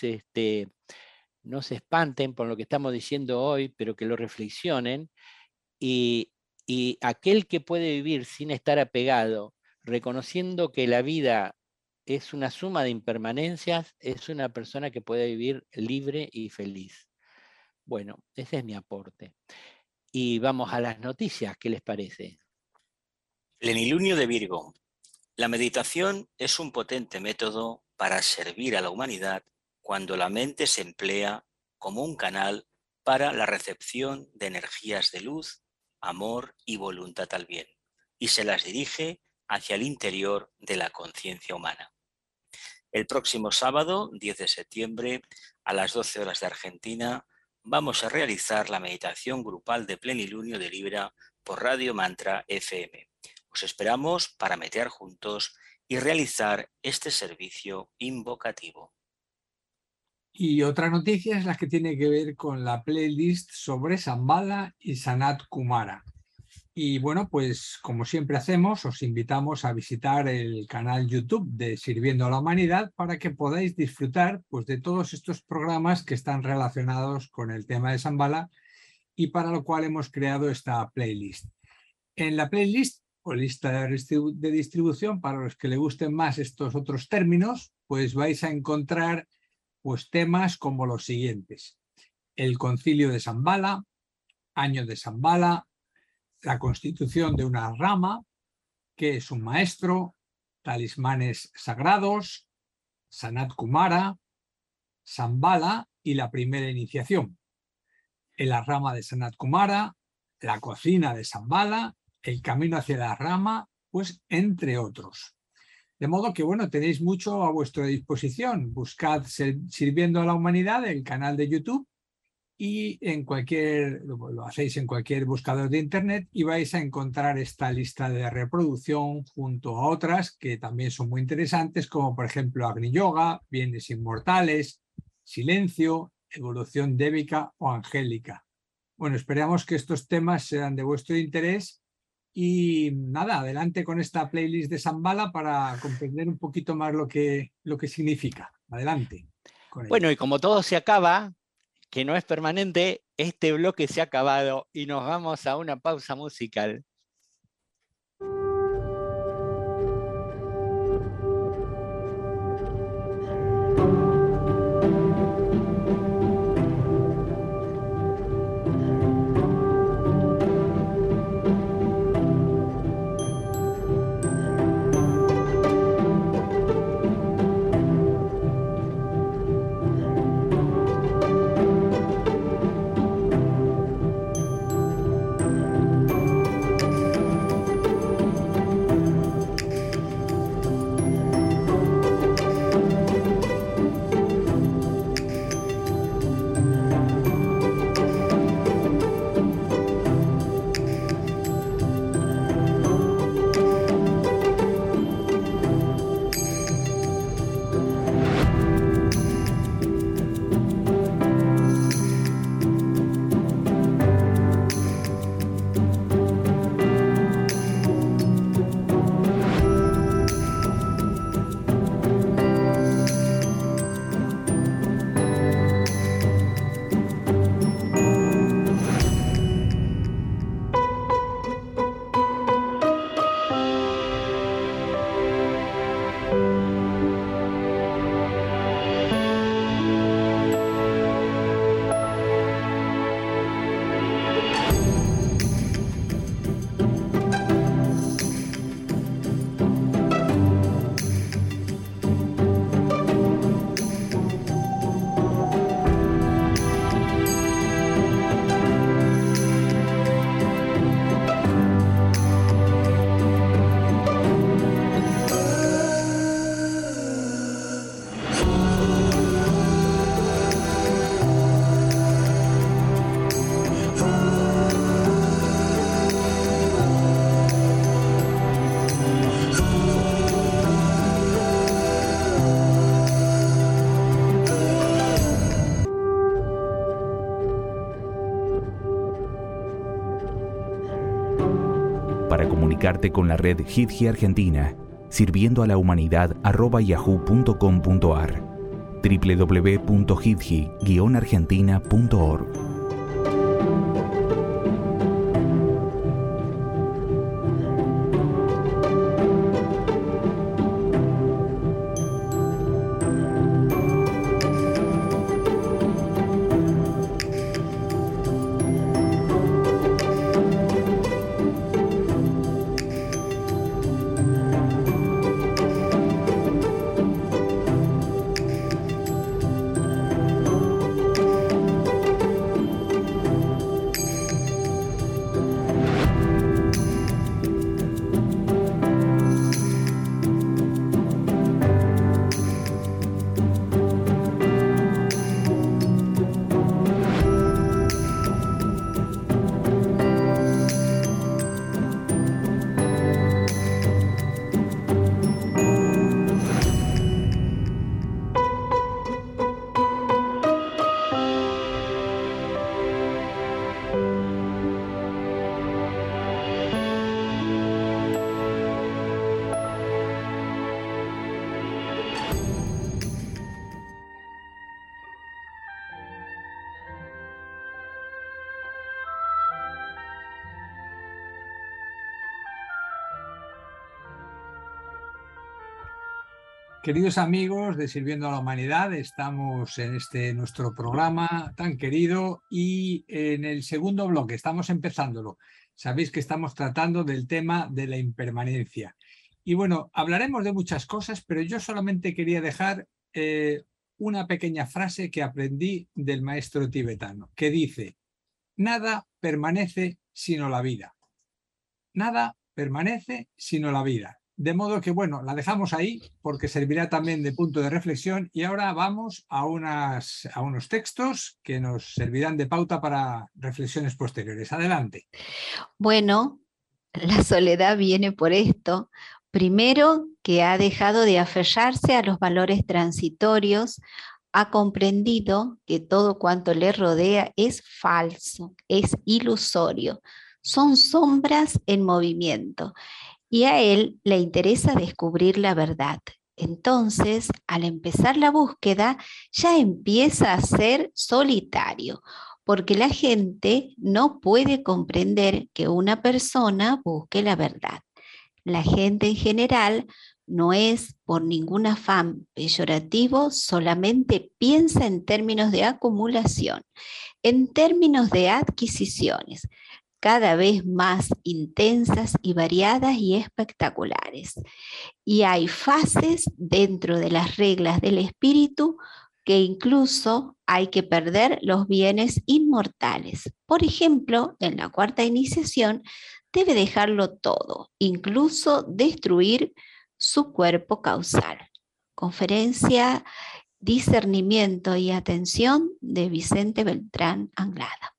no se espanten por lo que estamos diciendo hoy, pero que lo reflexionen, y aquel que puede vivir sin estar apegado, reconociendo que la vida es una suma de impermanencias, es una persona que puede vivir libre y feliz. Bueno, ese es mi aporte. Y vamos a las noticias, ¿qué les parece? Plenilunio de Virgo. La meditación es un potente método para servir a la humanidad cuando la mente se emplea como un canal para la recepción de energías de luz, amor y voluntad al bien, y se las dirige hacia el interior de la conciencia humana. El próximo sábado, 10 de septiembre, a las 12 horas de Argentina, vamos a realizar la meditación grupal de Plenilunio de Libra por Radio Mantra FM. Os esperamos para meditar juntos y realizar este servicio invocativo. Y otra noticia es la que tiene que ver con la playlist sobre Shambhala y Sanat Kumara. Y bueno, pues como siempre hacemos, os invitamos a visitar el canal YouTube de Sirviendo a la Humanidad para que podáis disfrutar pues, de todos estos programas que están relacionados con el tema de Shambhala, y para lo cual hemos creado esta playlist. En la playlist o lista de distribución, para los que le gusten más estos otros términos, pues vais a encontrar pues, temas como los siguientes: el concilio de Shambhala, año de Shambhala, la constitución de una rama, qué es un maestro, talismanes sagrados, Sanat Kumara, Shambhala y la primera iniciación. En la rama de Sanat Kumara, la cocina de Shambhala, el camino hacia la rama, pues entre otros. De modo que, bueno, tenéis mucho a vuestra disposición. Buscad Sirviendo a la Humanidad, el canal de YouTube, y lo hacéis en cualquier buscador de internet y vais a encontrar esta lista de reproducción junto a otras que también son muy interesantes, como por ejemplo Agni Yoga, Bienes Inmortales, Silencio, Evolución Débica o Angélica. Bueno, esperamos que estos temas sean de vuestro interés y nada, adelante con esta playlist de Shambhala para comprender un poquito más lo que significa. Adelante. Bueno, y como todo se acaba, que no es permanente, este bloque se ha acabado y nos vamos a una pausa musical. Para comunicarte con la red HitGi Argentina, sirviendo a la humanidad @yahoo.com.ar, www.hitgi-argentina.org. Queridos amigos de Sirviendo a la Humanidad, estamos en este nuestro programa tan querido y en el segundo bloque, estamos empezándolo. Sabéis que estamos tratando del tema de la impermanencia. Y bueno, hablaremos de muchas cosas, pero yo solamente quería dejar una pequeña frase que aprendí del maestro tibetano, que dice: nada permanece sino la vida. Nada permanece sino la vida. De modo que, bueno, la dejamos ahí porque servirá también de punto de reflexión y ahora vamos a unos textos que nos servirán de pauta para reflexiones posteriores. Adelante. Bueno, la soledad viene por esto. Primero, que ha dejado de aferrarse a los valores transitorios, ha comprendido que todo cuanto le rodea es falso, es ilusorio, son sombras en movimiento. Y a él le interesa descubrir la verdad. Entonces, al empezar la búsqueda, ya empieza a ser solitario, porque la gente no puede comprender que una persona busque la verdad. La gente en general no es por ningún afán peyorativo, solamente piensa en términos de acumulación, en términos de adquisiciones, cada vez más intensas y variadas y espectaculares. Y hay fases dentro de las reglas del espíritu que incluso hay que perder los bienes inmortales. Por ejemplo, en la cuarta iniciación debe dejarlo todo, incluso destruir su cuerpo causal. Conferencia Discernimiento y Atención de Vicente Beltrán Anglada.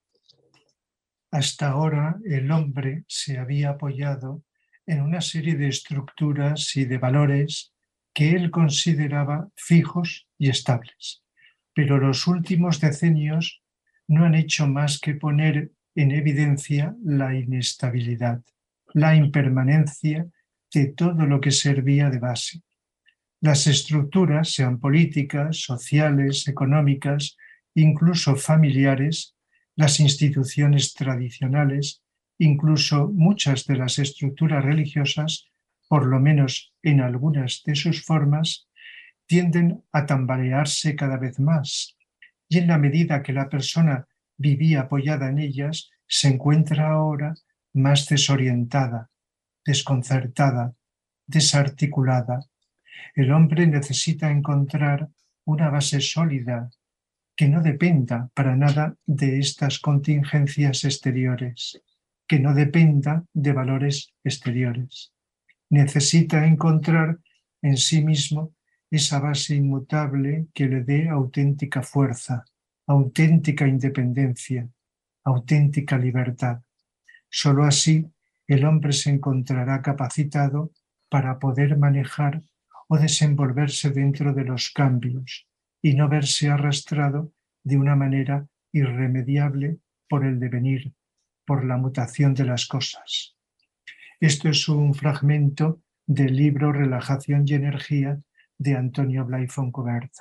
Hasta ahora el hombre se había apoyado en una serie de estructuras y de valores que él consideraba fijos y estables. Pero los últimos decenios no han hecho más que poner en evidencia la inestabilidad, la impermanencia de todo lo que servía de base. Las estructuras, sean políticas, sociales, económicas, incluso familiares, las instituciones tradicionales, incluso muchas de las estructuras religiosas, por lo menos en algunas de sus formas, tienden a tambalearse cada vez más. Y en la medida que la persona vivía apoyada en ellas, se encuentra ahora más desorientada, desconcertada, desarticulada. El hombre necesita encontrar una base sólida que no dependa para nada de estas contingencias exteriores, que no dependa de valores exteriores. Necesita encontrar en sí mismo esa base inmutable que le dé auténtica fuerza, auténtica independencia, auténtica libertad. Solo así el hombre se encontrará capacitado para poder manejar o desenvolverse dentro de los cambios y no verse arrastrado de una manera irremediable por el devenir, por la mutación de las cosas. Esto es un fragmento del libro Relajación y Energía de Antonio Blay Foncoberta.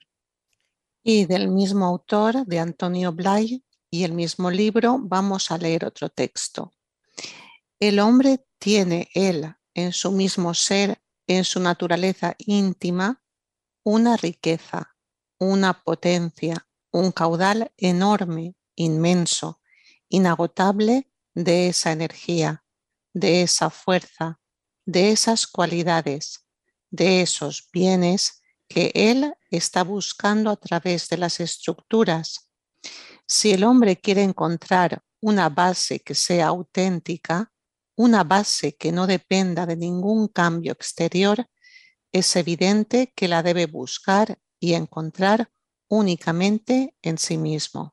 Y del mismo autor, de Antonio Blay, y el mismo libro, vamos a leer otro texto. El hombre tiene él en su mismo ser, en su naturaleza íntima, una riqueza, una potencia, un caudal enorme, inmenso, inagotable de esa energía, de esa fuerza, de esas cualidades, de esos bienes que él está buscando a través de las estructuras. Si el hombre quiere encontrar una base que sea auténtica, una base que no dependa de ningún cambio exterior, es evidente que la debe buscar y encontrar únicamente en sí mismo.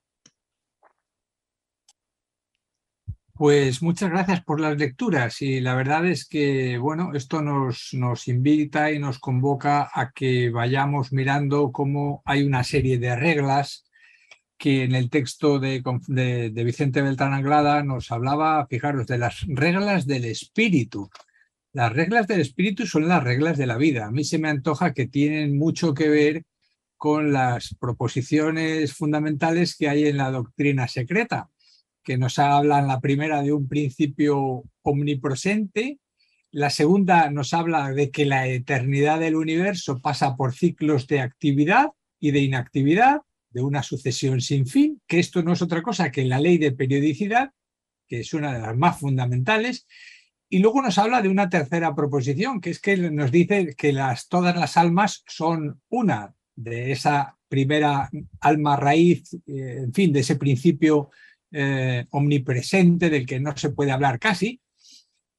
Pues muchas gracias por las lecturas y la verdad es que, bueno, esto nos invita y nos convoca a que vayamos mirando cómo hay una serie de reglas que en el texto de Vicente Beltrán Anglada nos hablaba, fijaros, de las reglas del espíritu. Las reglas del espíritu son las reglas de la vida. A mí se me antoja que tienen mucho que ver con las proposiciones fundamentales que hay en la doctrina secreta, que nos hablan la primera de un principio omnipresente, la segunda nos habla de que la eternidad del universo pasa por ciclos de actividad y de inactividad, de una sucesión sin fin, que esto no es otra cosa que la ley de periodicidad, que es una de las más fundamentales, y luego nos habla de una tercera proposición, que es que nos dice que todas las almas son una, de esa primera alma raíz, en fin, de ese principio omnipresente del que no se puede hablar casi,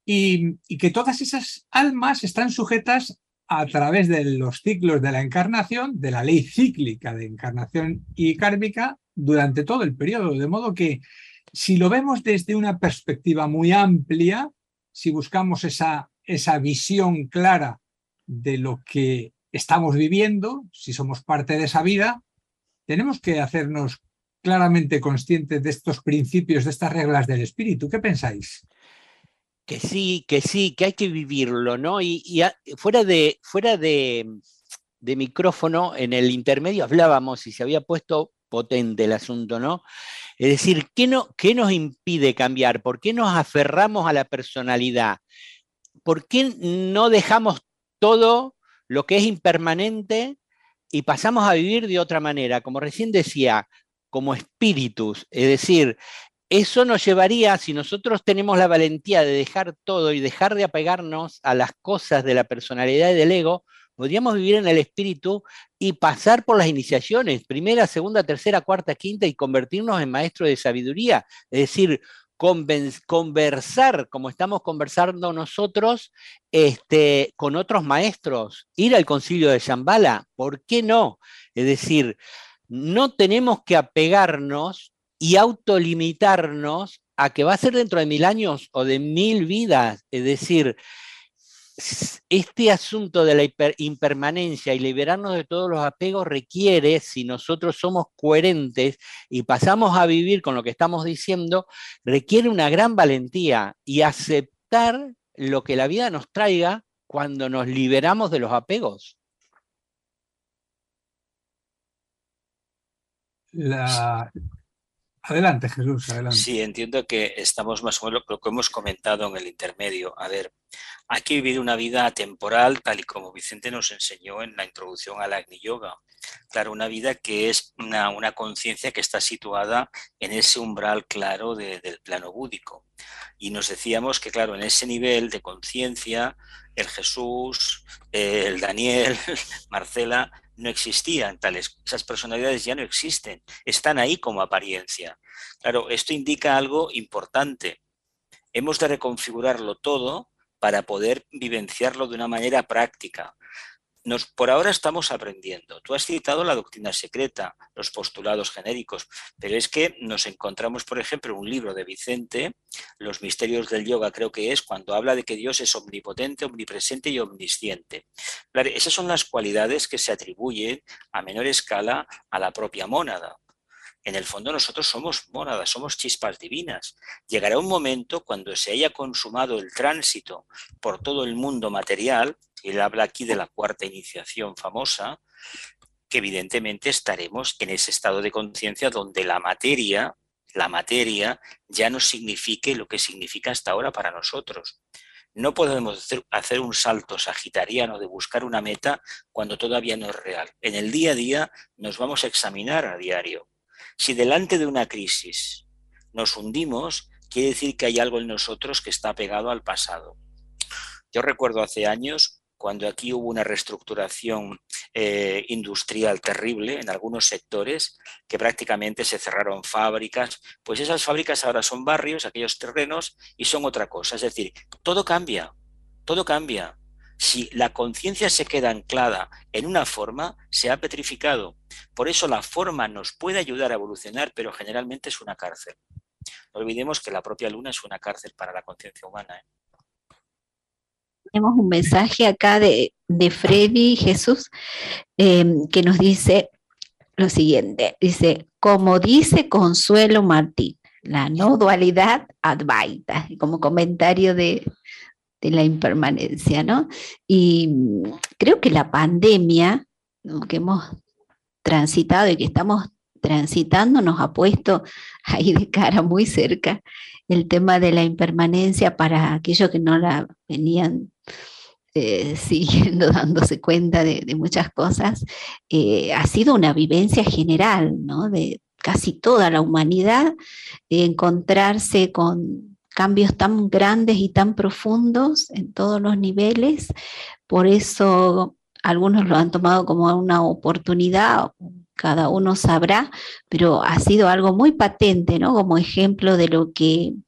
y que todas esas almas están sujetas a través de los ciclos de la encarnación, de la ley cíclica de encarnación y kármica durante todo el periodo, de modo que si lo vemos desde una perspectiva muy amplia, si buscamos esa visión clara de lo que estamos viviendo, si somos parte de esa vida, tenemos que hacernos claramente conscientes de estos principios, de estas reglas del espíritu. ¿Qué pensáis? Que sí, que hay que vivirlo, ¿no? Fuera de micrófono, en el intermedio hablábamos y se había puesto potente el asunto, ¿no? Es decir, ¿qué nos impide cambiar? ¿Por qué nos aferramos a la personalidad? ¿Por qué no dejamos todo lo que es impermanente y pasamos a vivir de otra manera? Como recién decía, como espíritus, es decir, eso nos llevaría, si nosotros tenemos la valentía de dejar todo y dejar de apegarnos a las cosas de la personalidad y del ego, podríamos vivir en el espíritu y pasar por las iniciaciones, primera, segunda, tercera, cuarta, quinta, y convertirnos en maestros de sabiduría, es decir, conversar como estamos conversando nosotros con otros maestros, ir al concilio de Shambhala, ¿por qué no? Es decir, no tenemos que apegarnos y autolimitarnos a que va a ser dentro de 1000 años o de 1000 vidas. Es decir, este asunto de la impermanencia y liberarnos de todos los apegos requiere, si nosotros somos coherentes y pasamos a vivir con lo que estamos diciendo, requiere una gran valentía y aceptar lo que la vida nos traiga cuando nos liberamos de los apegos. Adelante, Jesús, adelante. Sí, entiendo que estamos más o menos lo que hemos comentado en el intermedio. A ver, hay que vivir una vida atemporal, tal y como Vicente nos enseñó en la introducción al Agni Yoga. Claro, una vida que es una conciencia que está situada en ese umbral claro del plano búdico. Y nos decíamos que, claro, en ese nivel de conciencia, el Jesús, el Daniel, Marcela, no existían tales, esas personalidades ya no existen, están ahí como apariencia. Claro, esto indica algo importante. Hemos de reconfigurarlo todo para poder vivenciarlo de una manera práctica. Por ahora estamos aprendiendo. Tú has citado la doctrina secreta, los postulados genéricos, pero es que nos encontramos, por ejemplo, en un libro de Vicente, Los misterios del yoga, creo que es, cuando habla de que Dios es omnipotente, omnipresente y omnisciente. Claro, esas son las cualidades que se atribuyen a menor escala a la propia mónada. En el fondo nosotros somos mónadas, somos chispas divinas. Llegará un momento cuando se haya consumado el tránsito por todo el mundo material, y él habla aquí de la cuarta iniciación famosa, que evidentemente estaremos en ese estado de conciencia donde la materia ya no signifique lo que significa hasta ahora para nosotros. No podemos hacer un salto sagitariano de buscar una meta cuando todavía no es real. En el día a día nos vamos a examinar a diario. Si delante de una crisis nos hundimos, quiere decir que hay algo en nosotros que está pegado al pasado. Yo recuerdo hace años, cuando aquí hubo una reestructuración industrial terrible en algunos sectores, que prácticamente se cerraron fábricas, pues esas fábricas ahora son barrios, aquellos terrenos, y son otra cosa. Es decir, todo cambia, todo cambia. Si la conciencia se queda anclada en una forma, se ha petrificado. Por eso la forma nos puede ayudar a evolucionar, pero generalmente es una cárcel. No olvidemos que la propia luna es una cárcel para la conciencia humana. Tenemos un mensaje acá de Freddy Jesús que nos dice lo siguiente. Dice, como dice Consuelo Martín, la no dualidad advaita, como comentario de la impermanencia, ¿no? Y creo que la pandemia, ¿no?, que hemos transitado y que estamos transitando nos ha puesto ahí de cara muy cerca el tema de la impermanencia para aquellos que no la venían siguiendo, dándose cuenta de muchas cosas. Ha sido una vivencia general, ¿no?, de casi toda la humanidad, encontrarse con cambios tan grandes y tan profundos en todos los niveles. Por eso algunos lo han tomado como una oportunidad, cada uno sabrá, pero ha sido algo muy patente, ¿no?, como ejemplo de lo que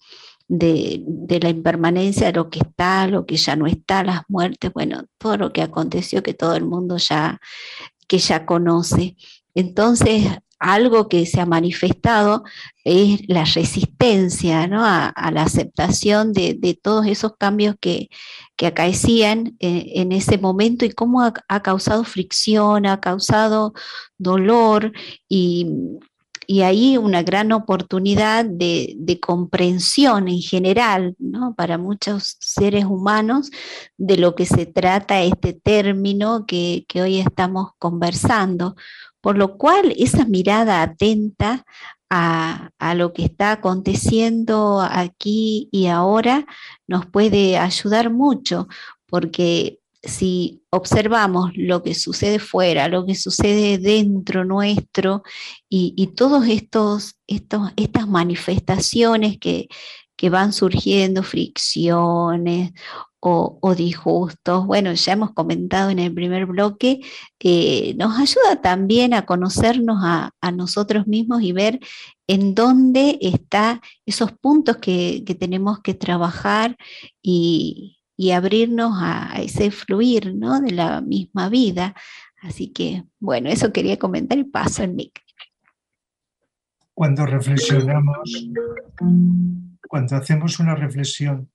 de la impermanencia, lo que está, lo que ya no está, las muertes, bueno, todo lo que aconteció que todo el mundo que ya conoce. Entonces, algo que se ha manifestado es la resistencia, ¿no?, a la aceptación de todos esos cambios que acaecían en ese momento, y cómo ha causado fricción, ha causado dolor, y ahí una gran oportunidad de comprensión en general, ¿no?, para muchos seres humanos, de lo que se trata este término que hoy estamos conversando. Por lo cual, esa mirada atenta a lo que está aconteciendo aquí y ahora nos puede ayudar mucho, porque si observamos lo que sucede fuera, lo que sucede dentro nuestro, y todos estas manifestaciones que van surgiendo, fricciones o disgustos, bueno, ya hemos comentado en el primer bloque, nos ayuda también a conocernos a nosotros mismos y ver en dónde están esos puntos que tenemos que trabajar, y abrirnos a ese fluir, ¿no?, de la misma vida. Así que, bueno, eso quería comentar y paso el mic. Cuando reflexionamos, cuando hacemos una reflexión,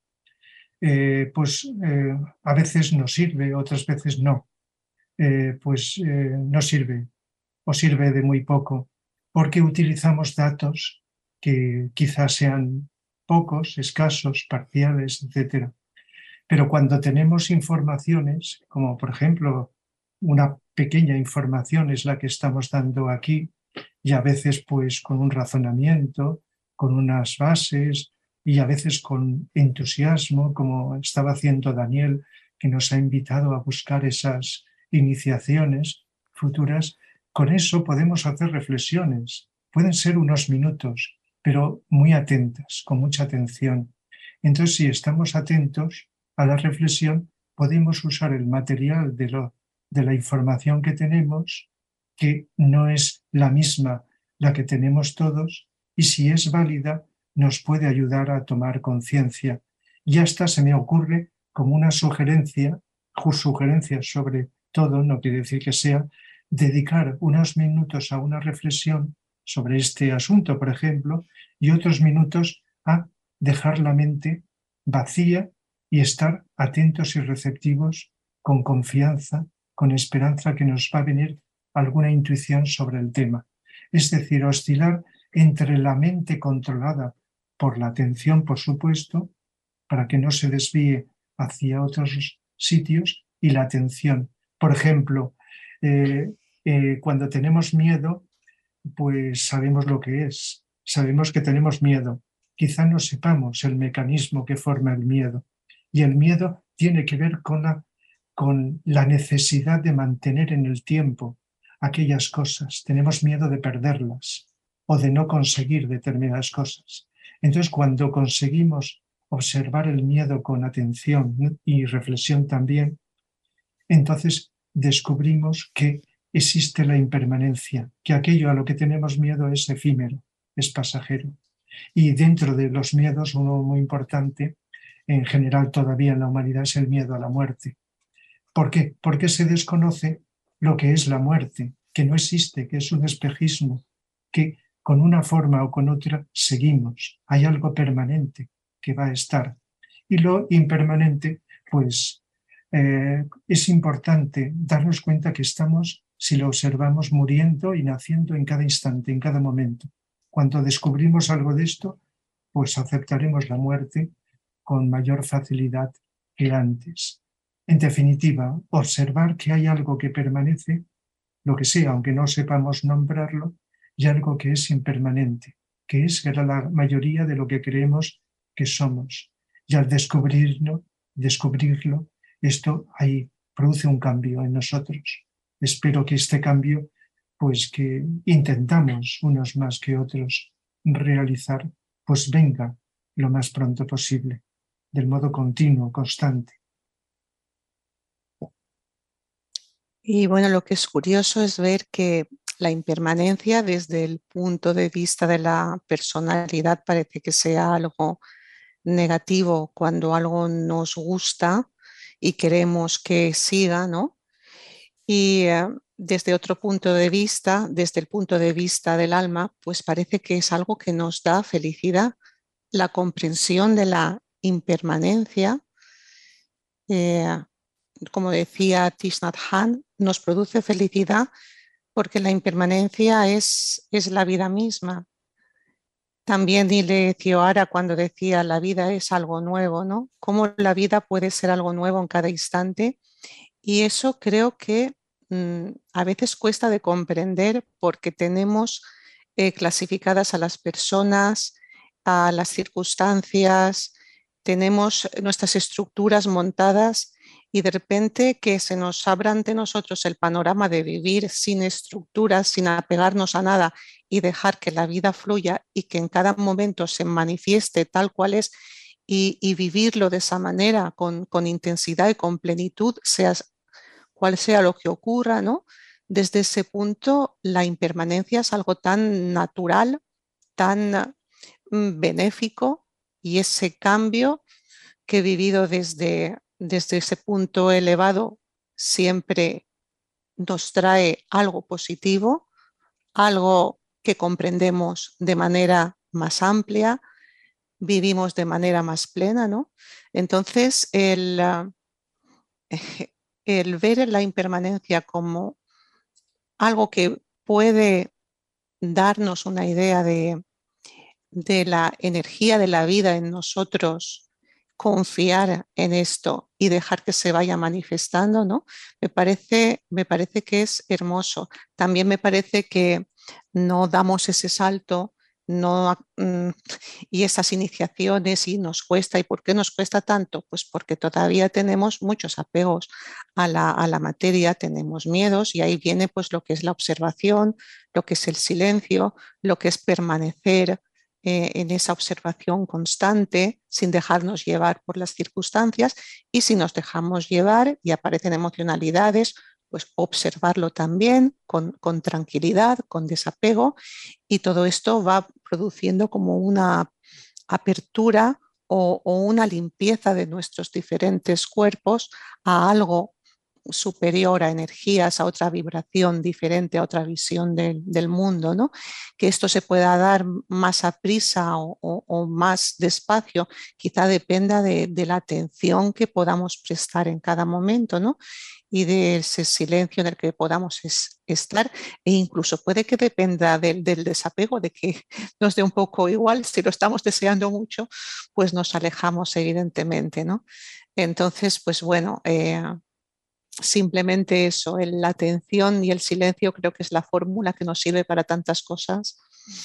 a veces nos sirve, otras veces no. No sirve, o sirve de muy poco, porque utilizamos datos que quizás sean pocos, escasos, parciales, etc. Pero cuando tenemos informaciones, como por ejemplo una pequeña información es la que estamos dando aquí, y a veces pues con un razonamiento, con unas bases, y a veces con entusiasmo, como estaba haciendo Daniel, que nos ha invitado a buscar esas iniciaciones futuras, con eso podemos hacer reflexiones. Pueden ser unos minutos, pero muy atentas, con mucha atención. Entonces, si estamos atentos a la reflexión, podemos usar el material de la información que tenemos, que no es la misma la que tenemos todos, y si es válida, nos puede ayudar a tomar conciencia. Y hasta se me ocurre como una sugerencia sobre todo, no quiere decir que sea, dedicar unos minutos a una reflexión sobre este asunto, por ejemplo, y otros minutos a dejar la mente vacía y estar atentos y receptivos, con confianza, con esperanza que nos va a venir alguna intuición sobre el tema. Es decir, oscilar entre la mente controlada por la atención, por supuesto, para que no se desvíe hacia otros sitios, y la atención. Por ejemplo, cuando tenemos miedo, pues sabemos lo que es, sabemos que tenemos miedo. Quizá no sepamos el mecanismo que forma el miedo. Y el miedo tiene que ver con la necesidad de mantener en el tiempo aquellas cosas. Tenemos miedo de perderlas o de no conseguir determinadas cosas. Entonces, cuando conseguimos observar el miedo con atención y reflexión también, entonces descubrimos que existe la impermanencia, que aquello a lo que tenemos miedo es efímero, es pasajero. Y dentro de los miedos, uno muy importante, en general todavía en la humanidad, es el miedo a la muerte. ¿Por qué? Porque se desconoce lo que es la muerte, que no existe, que es un espejismo, que con una forma o con otra seguimos. Hay algo permanente que va a estar. Y lo impermanente, pues es importante darnos cuenta que estamos, si lo observamos, muriendo y naciendo en cada instante, en cada momento. Cuando descubrimos algo de esto, pues aceptaremos la muerte con mayor facilidad que antes. En definitiva, observar que hay algo que permanece, lo que sea, aunque no sepamos nombrarlo, y algo que es impermanente, que es la mayoría de lo que creemos que somos. Y al descubrirlo, esto ahí produce un cambio en nosotros. Espero que este cambio, pues que intentamos unos más que otros realizar, pues venga lo más pronto posible, del modo continuo, constante. Y bueno, lo que es curioso es ver que la impermanencia desde el punto de vista de la personalidad parece que sea algo negativo cuando algo nos gusta y queremos que siga, ¿no? Y desde otro punto de vista, desde el punto de vista del alma, pues parece que es algo que nos da felicidad, la comprensión de la impermanencia. Como decía Thich Nhat Hanh, nos produce felicidad porque la impermanencia es la vida misma. También Dile Cioara cuando decía la vida es algo nuevo, ¿no? Cómo la vida puede ser algo nuevo en cada instante. Y eso creo que a veces cuesta de comprender porque tenemos clasificadas a las personas, a las circunstancias, tenemos nuestras estructuras montadas y de repente que se nos abra ante nosotros el panorama de vivir sin estructuras, sin apegarnos a nada y dejar que la vida fluya y que en cada momento se manifieste tal cual es y vivirlo de esa manera con intensidad y con plenitud, cual sea lo que ocurra, ¿no? Desde ese punto, la impermanencia es algo tan natural, tan benéfico y ese cambio que he vivido desde ese punto elevado siempre nos trae algo positivo, algo que comprendemos de manera más amplia, vivimos de manera más plena, ¿no? Entonces, el ver la impermanencia como algo que puede darnos una idea de la energía de la vida en nosotros, confiar en esto y dejar que se vaya manifestando, ¿no? Me parece que es hermoso. También me parece que no damos ese salto, no, y esas iniciaciones y nos cuesta. ¿Y por qué nos cuesta tanto? Pues porque todavía tenemos muchos apegos a la materia, tenemos miedos y ahí viene pues lo que es la observación, lo que es el silencio, lo que es permanecer en esa observación constante, sin dejarnos llevar por las circunstancias, y si nos dejamos llevar y aparecen emocionalidades, pues observarlo también con tranquilidad, con desapego, y todo esto va produciendo como una apertura o una limpieza de nuestros diferentes cuerpos a algo superior, a energías, a otra vibración diferente, a otra visión del mundo, ¿no? Que esto se pueda dar más a prisa o más despacio, quizá dependa de la atención que podamos prestar en cada momento, ¿no? Y de ese silencio en el que podamos estar, e incluso puede que dependa del desapego, de que nos dé un poco igual, si lo estamos deseando mucho, pues nos alejamos evidentemente, ¿no? Entonces, pues bueno, simplemente eso, la atención y el silencio creo que es la fórmula que nos sirve para tantas cosas.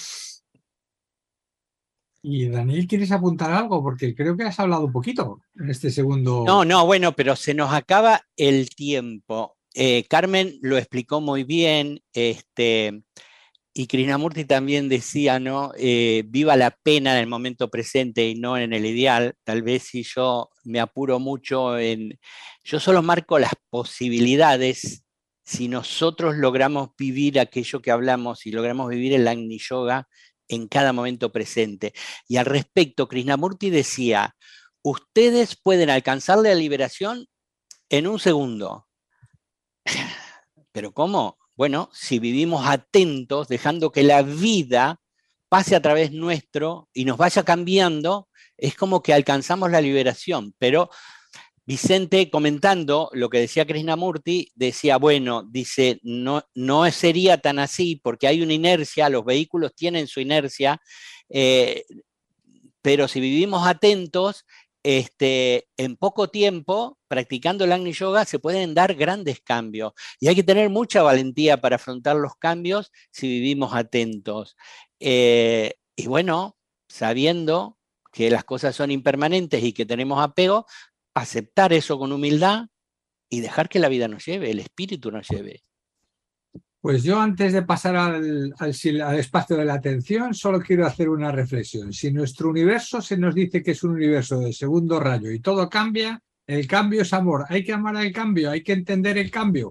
Y Daniel, ¿quieres apuntar algo? Porque creo que has hablado un poquito en este segundo. No, bueno, pero se nos acaba el tiempo. Carmen lo explicó muy bien, y Krishnamurti también decía, ¿no? Viva la pena en el momento presente y no en el ideal. Tal vez si yo me apuro mucho yo solo marco las posibilidades. Si nosotros logramos vivir aquello que hablamos y logramos vivir el Agni Yoga en cada momento presente. Y al respecto, Krishnamurti decía, ustedes pueden alcanzar la liberación en un segundo. ¿Pero cómo? Bueno, si vivimos atentos, dejando que la vida pase a través nuestro y nos vaya cambiando, es como que alcanzamos la liberación. Pero Vicente, comentando lo que decía Krishnamurti, decía, bueno, dice, no sería tan así porque hay una inercia, los vehículos tienen su inercia, pero si vivimos atentos, en poco tiempo, practicando el Agni Yoga, se pueden dar grandes cambios. Y hay que tener mucha valentía para afrontar los cambios si vivimos atentos. Y bueno, sabiendo que las cosas son impermanentes y que tenemos apego, aceptar eso con humildad y dejar que la vida nos lleve, el espíritu nos lleve. Pues yo antes de pasar al espacio de la atención, solo quiero hacer una reflexión. Si nuestro universo se nos dice que es un universo de segundo rayo y todo cambia, el cambio es amor. Hay que amar al cambio, hay que entender el cambio.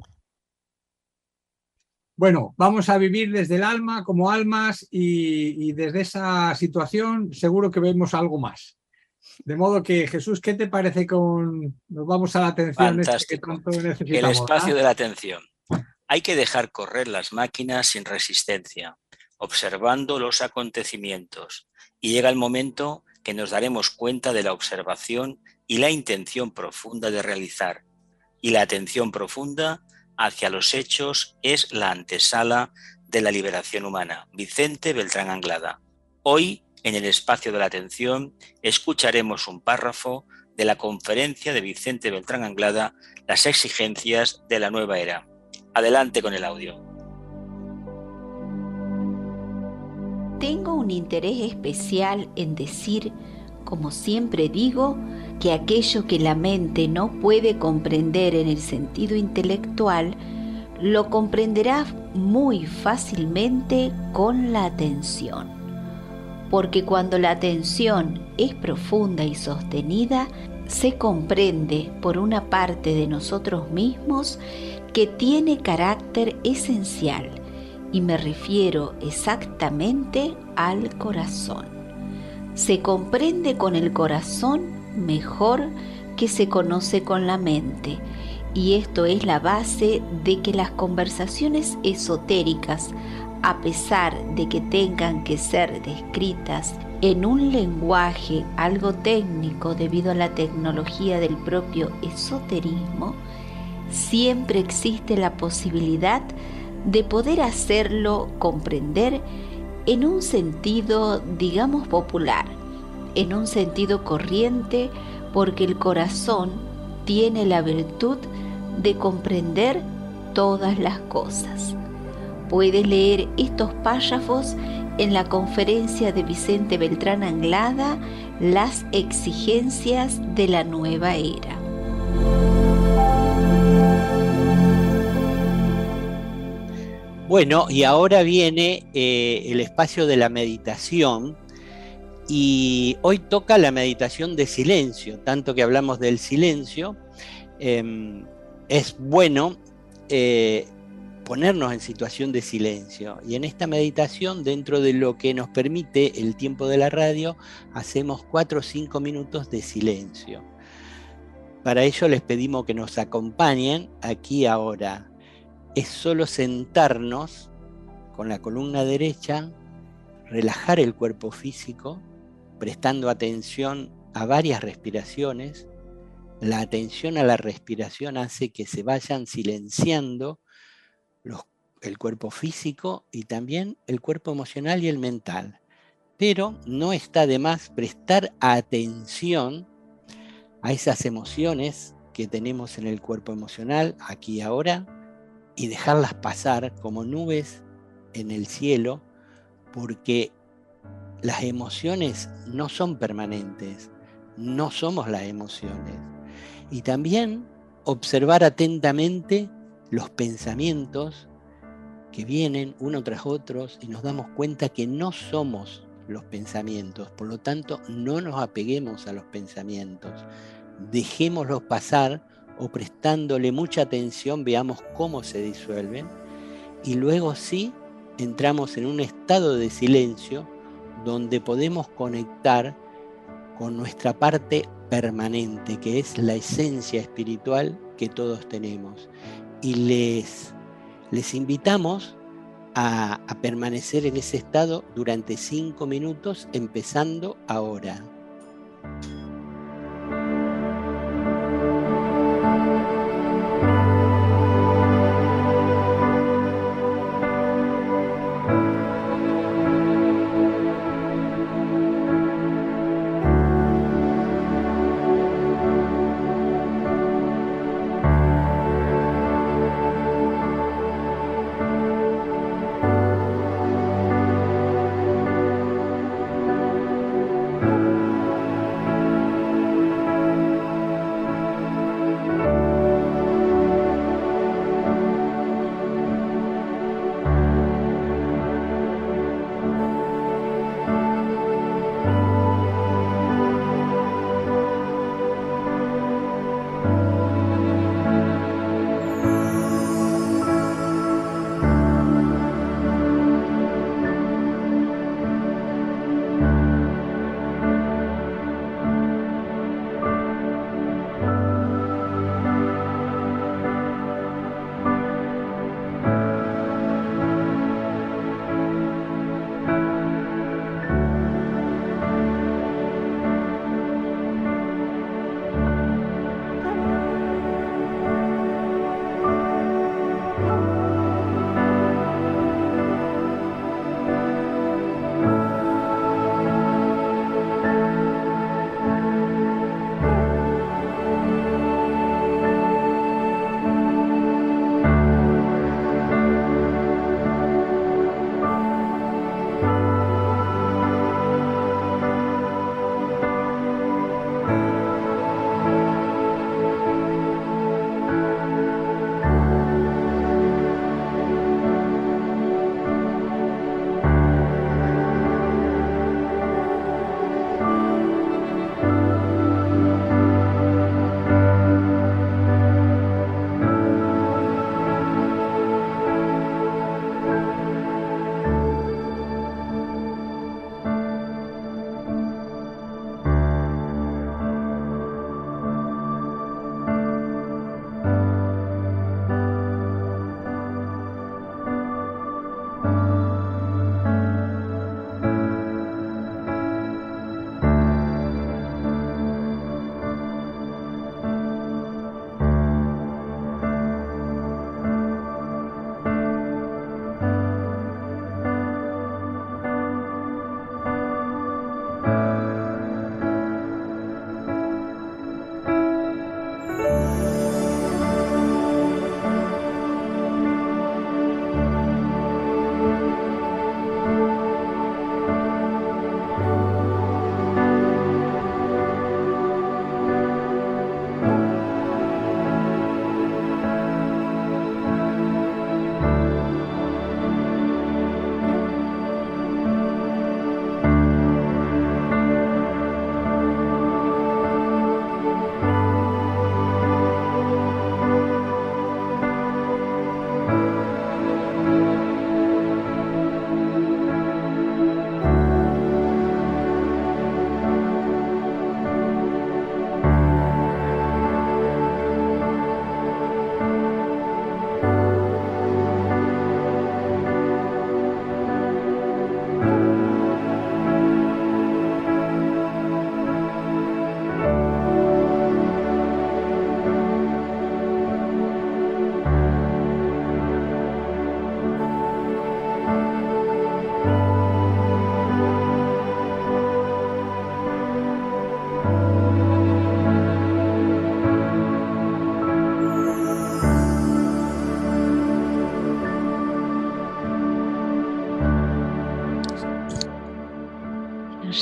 Bueno, vamos a vivir desde el alma como almas y desde esa situación seguro que vemos algo más. De modo que, Jesús, ¿qué te parece con... Nos vamos a la atención que tanto necesitamos? El espacio de la atención. Hay que dejar correr las máquinas sin resistencia, observando los acontecimientos. Y llega el momento que nos daremos cuenta de la observación y la intención profunda de realizar. Y la atención profunda hacia los hechos es la antesala de la liberación humana. Vicente Beltrán Anglada. Hoy, en el espacio de la atención, escucharemos un párrafo de la conferencia de Vicente Beltrán Anglada, Las exigencias de la nueva era. Adelante con el audio. Tengo un interés especial en decir, como siempre digo, que aquello que la mente no puede comprender en el sentido intelectual, lo comprenderá muy fácilmente con la atención. Porque cuando la atención es profunda y sostenida, se comprende por una parte de nosotros mismos que tiene carácter esencial, y me refiero exactamente al corazón. Se comprende con el corazón mejor que se conoce con la mente, y esto es la base de que las conversaciones esotéricas, a pesar de que tengan que ser descritas en un lenguaje algo técnico debido a la tecnología del propio esoterismo, siempre existe la posibilidad de poder hacerlo comprender en un sentido, digamos, popular, en un sentido corriente, porque el corazón tiene la virtud de comprender todas las cosas. Puedes leer estos párrafos en la conferencia de Vicente Beltrán Anglada, Las exigencias de la nueva era. Bueno, y ahora viene el espacio de la meditación, y hoy toca la meditación de silencio. Tanto que hablamos del silencio, es bueno ponernos en situación de silencio, y en esta meditación, dentro de lo que nos permite el tiempo de la radio, hacemos 4 o 5 minutos de silencio. Para ello les pedimos que nos acompañen aquí ahora. Es solo sentarnos con la columna derecha, relajar el cuerpo físico, prestando atención a varias respiraciones. La atención a la respiración hace que se vayan silenciando el cuerpo físico y también el cuerpo emocional y el mental. Pero no está de más prestar atención a esas emociones que tenemos en el cuerpo emocional, aquí y ahora, y dejarlas pasar como nubes en el cielo, porque las emociones no son permanentes, no somos las emociones. Y también observar atentamente los pensamientos que vienen uno tras otros, y nos damos cuenta que no somos los pensamientos, por lo tanto no nos apeguemos a los pensamientos, dejémoslos pasar, o prestándole mucha atención veamos cómo se disuelven, y luego sí entramos en un estado de silencio donde podemos conectar con nuestra parte permanente, que es la esencia espiritual que todos tenemos. Y les invitamos a permanecer en ese estado durante 5 minutos, empezando ahora.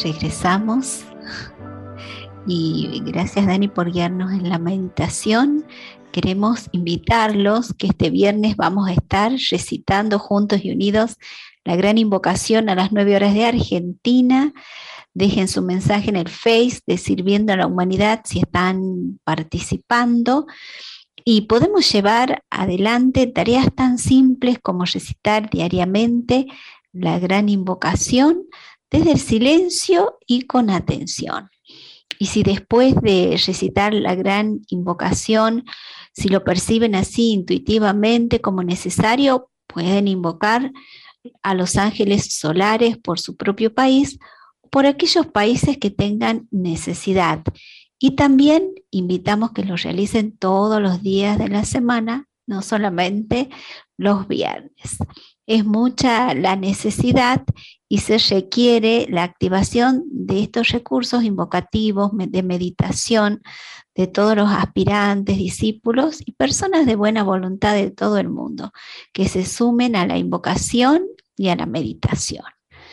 regresamos. Y gracias, Dani, por guiarnos en la meditación. Queremos invitarlos que este viernes vamos a estar recitando juntos y unidos la gran invocación a las 9 horas de Argentina. Dejen su mensaje en el Face de Sirviendo a la Humanidad si están participando. Y podemos llevar adelante tareas tan simples como recitar diariamente la gran invocación desde el silencio y con atención. Y si después de recitar la gran invocación, si lo perciben así intuitivamente como necesario, pueden invocar a los ángeles solares por su propio país, por aquellos países que tengan necesidad. Y también invitamos que lo realicen todos los días de la semana, no solamente los viernes. Es mucha la necesidad y se requiere la activación de estos recursos invocativos de meditación de todos los aspirantes, discípulos y personas de buena voluntad de todo el mundo que se sumen a la invocación y a la meditación.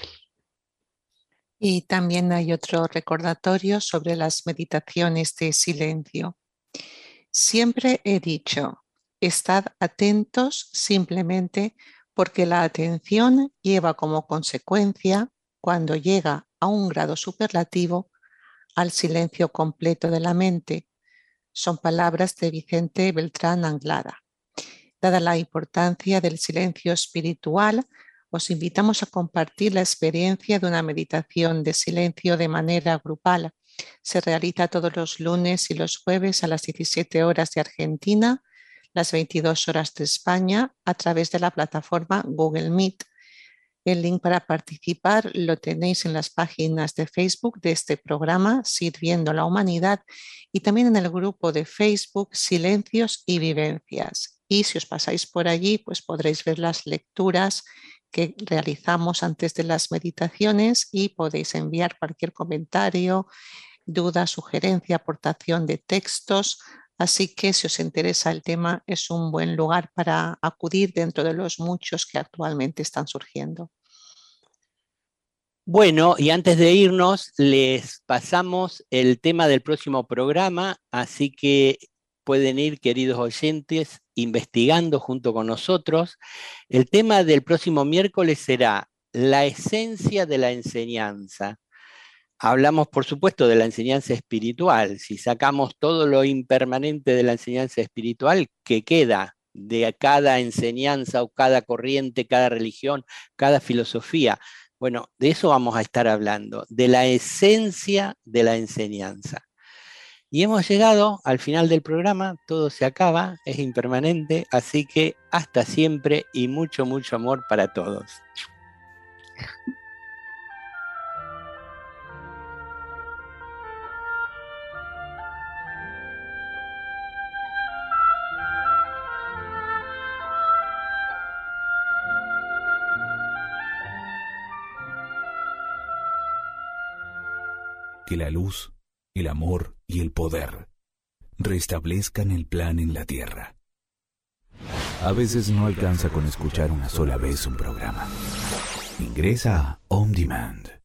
Y también hay otro recordatorio sobre las meditaciones de silencio. Siempre he dicho, estad atentos simplemente porque la atención lleva como consecuencia, cuando llega a un grado superlativo, al silencio completo de la mente. Son palabras de Vicente Beltrán Anglada. Dada la importancia del silencio espiritual, os invitamos a compartir la experiencia de una meditación de silencio de manera grupal. Se realiza todos los lunes y los jueves a las 17 horas de Argentina, las 22 horas de España, a través de la plataforma Google Meet. El link para participar lo tenéis en las páginas de Facebook de este programa, Sirviendo a la Humanidad, y también en el grupo de Facebook Silencios y Vivencias. Y si os pasáis por allí, pues podréis ver las lecturas que realizamos antes de las meditaciones y podéis enviar cualquier comentario, duda, sugerencia, aportación de textos. Así que si os interesa el tema, es un buen lugar para acudir dentro de los muchos que actualmente están surgiendo. Bueno, y antes de irnos, les pasamos el tema del próximo programa, así que pueden ir, queridos oyentes, investigando junto con nosotros. El tema del próximo miércoles será la esencia de la enseñanza. Hablamos, por supuesto, de la enseñanza espiritual. Si sacamos todo lo impermanente de la enseñanza espiritual, ¿qué queda de cada enseñanza o cada corriente, cada religión, cada filosofía? Bueno, de eso vamos a estar hablando, de la esencia de la enseñanza. Y hemos llegado al final del programa, todo se acaba, es impermanente, así que hasta siempre y mucho, mucho amor para todos. Que la luz, el amor y el poder restablezcan el plan en la tierra. A veces no alcanza con escuchar una sola vez un programa. Ingresa a On Demand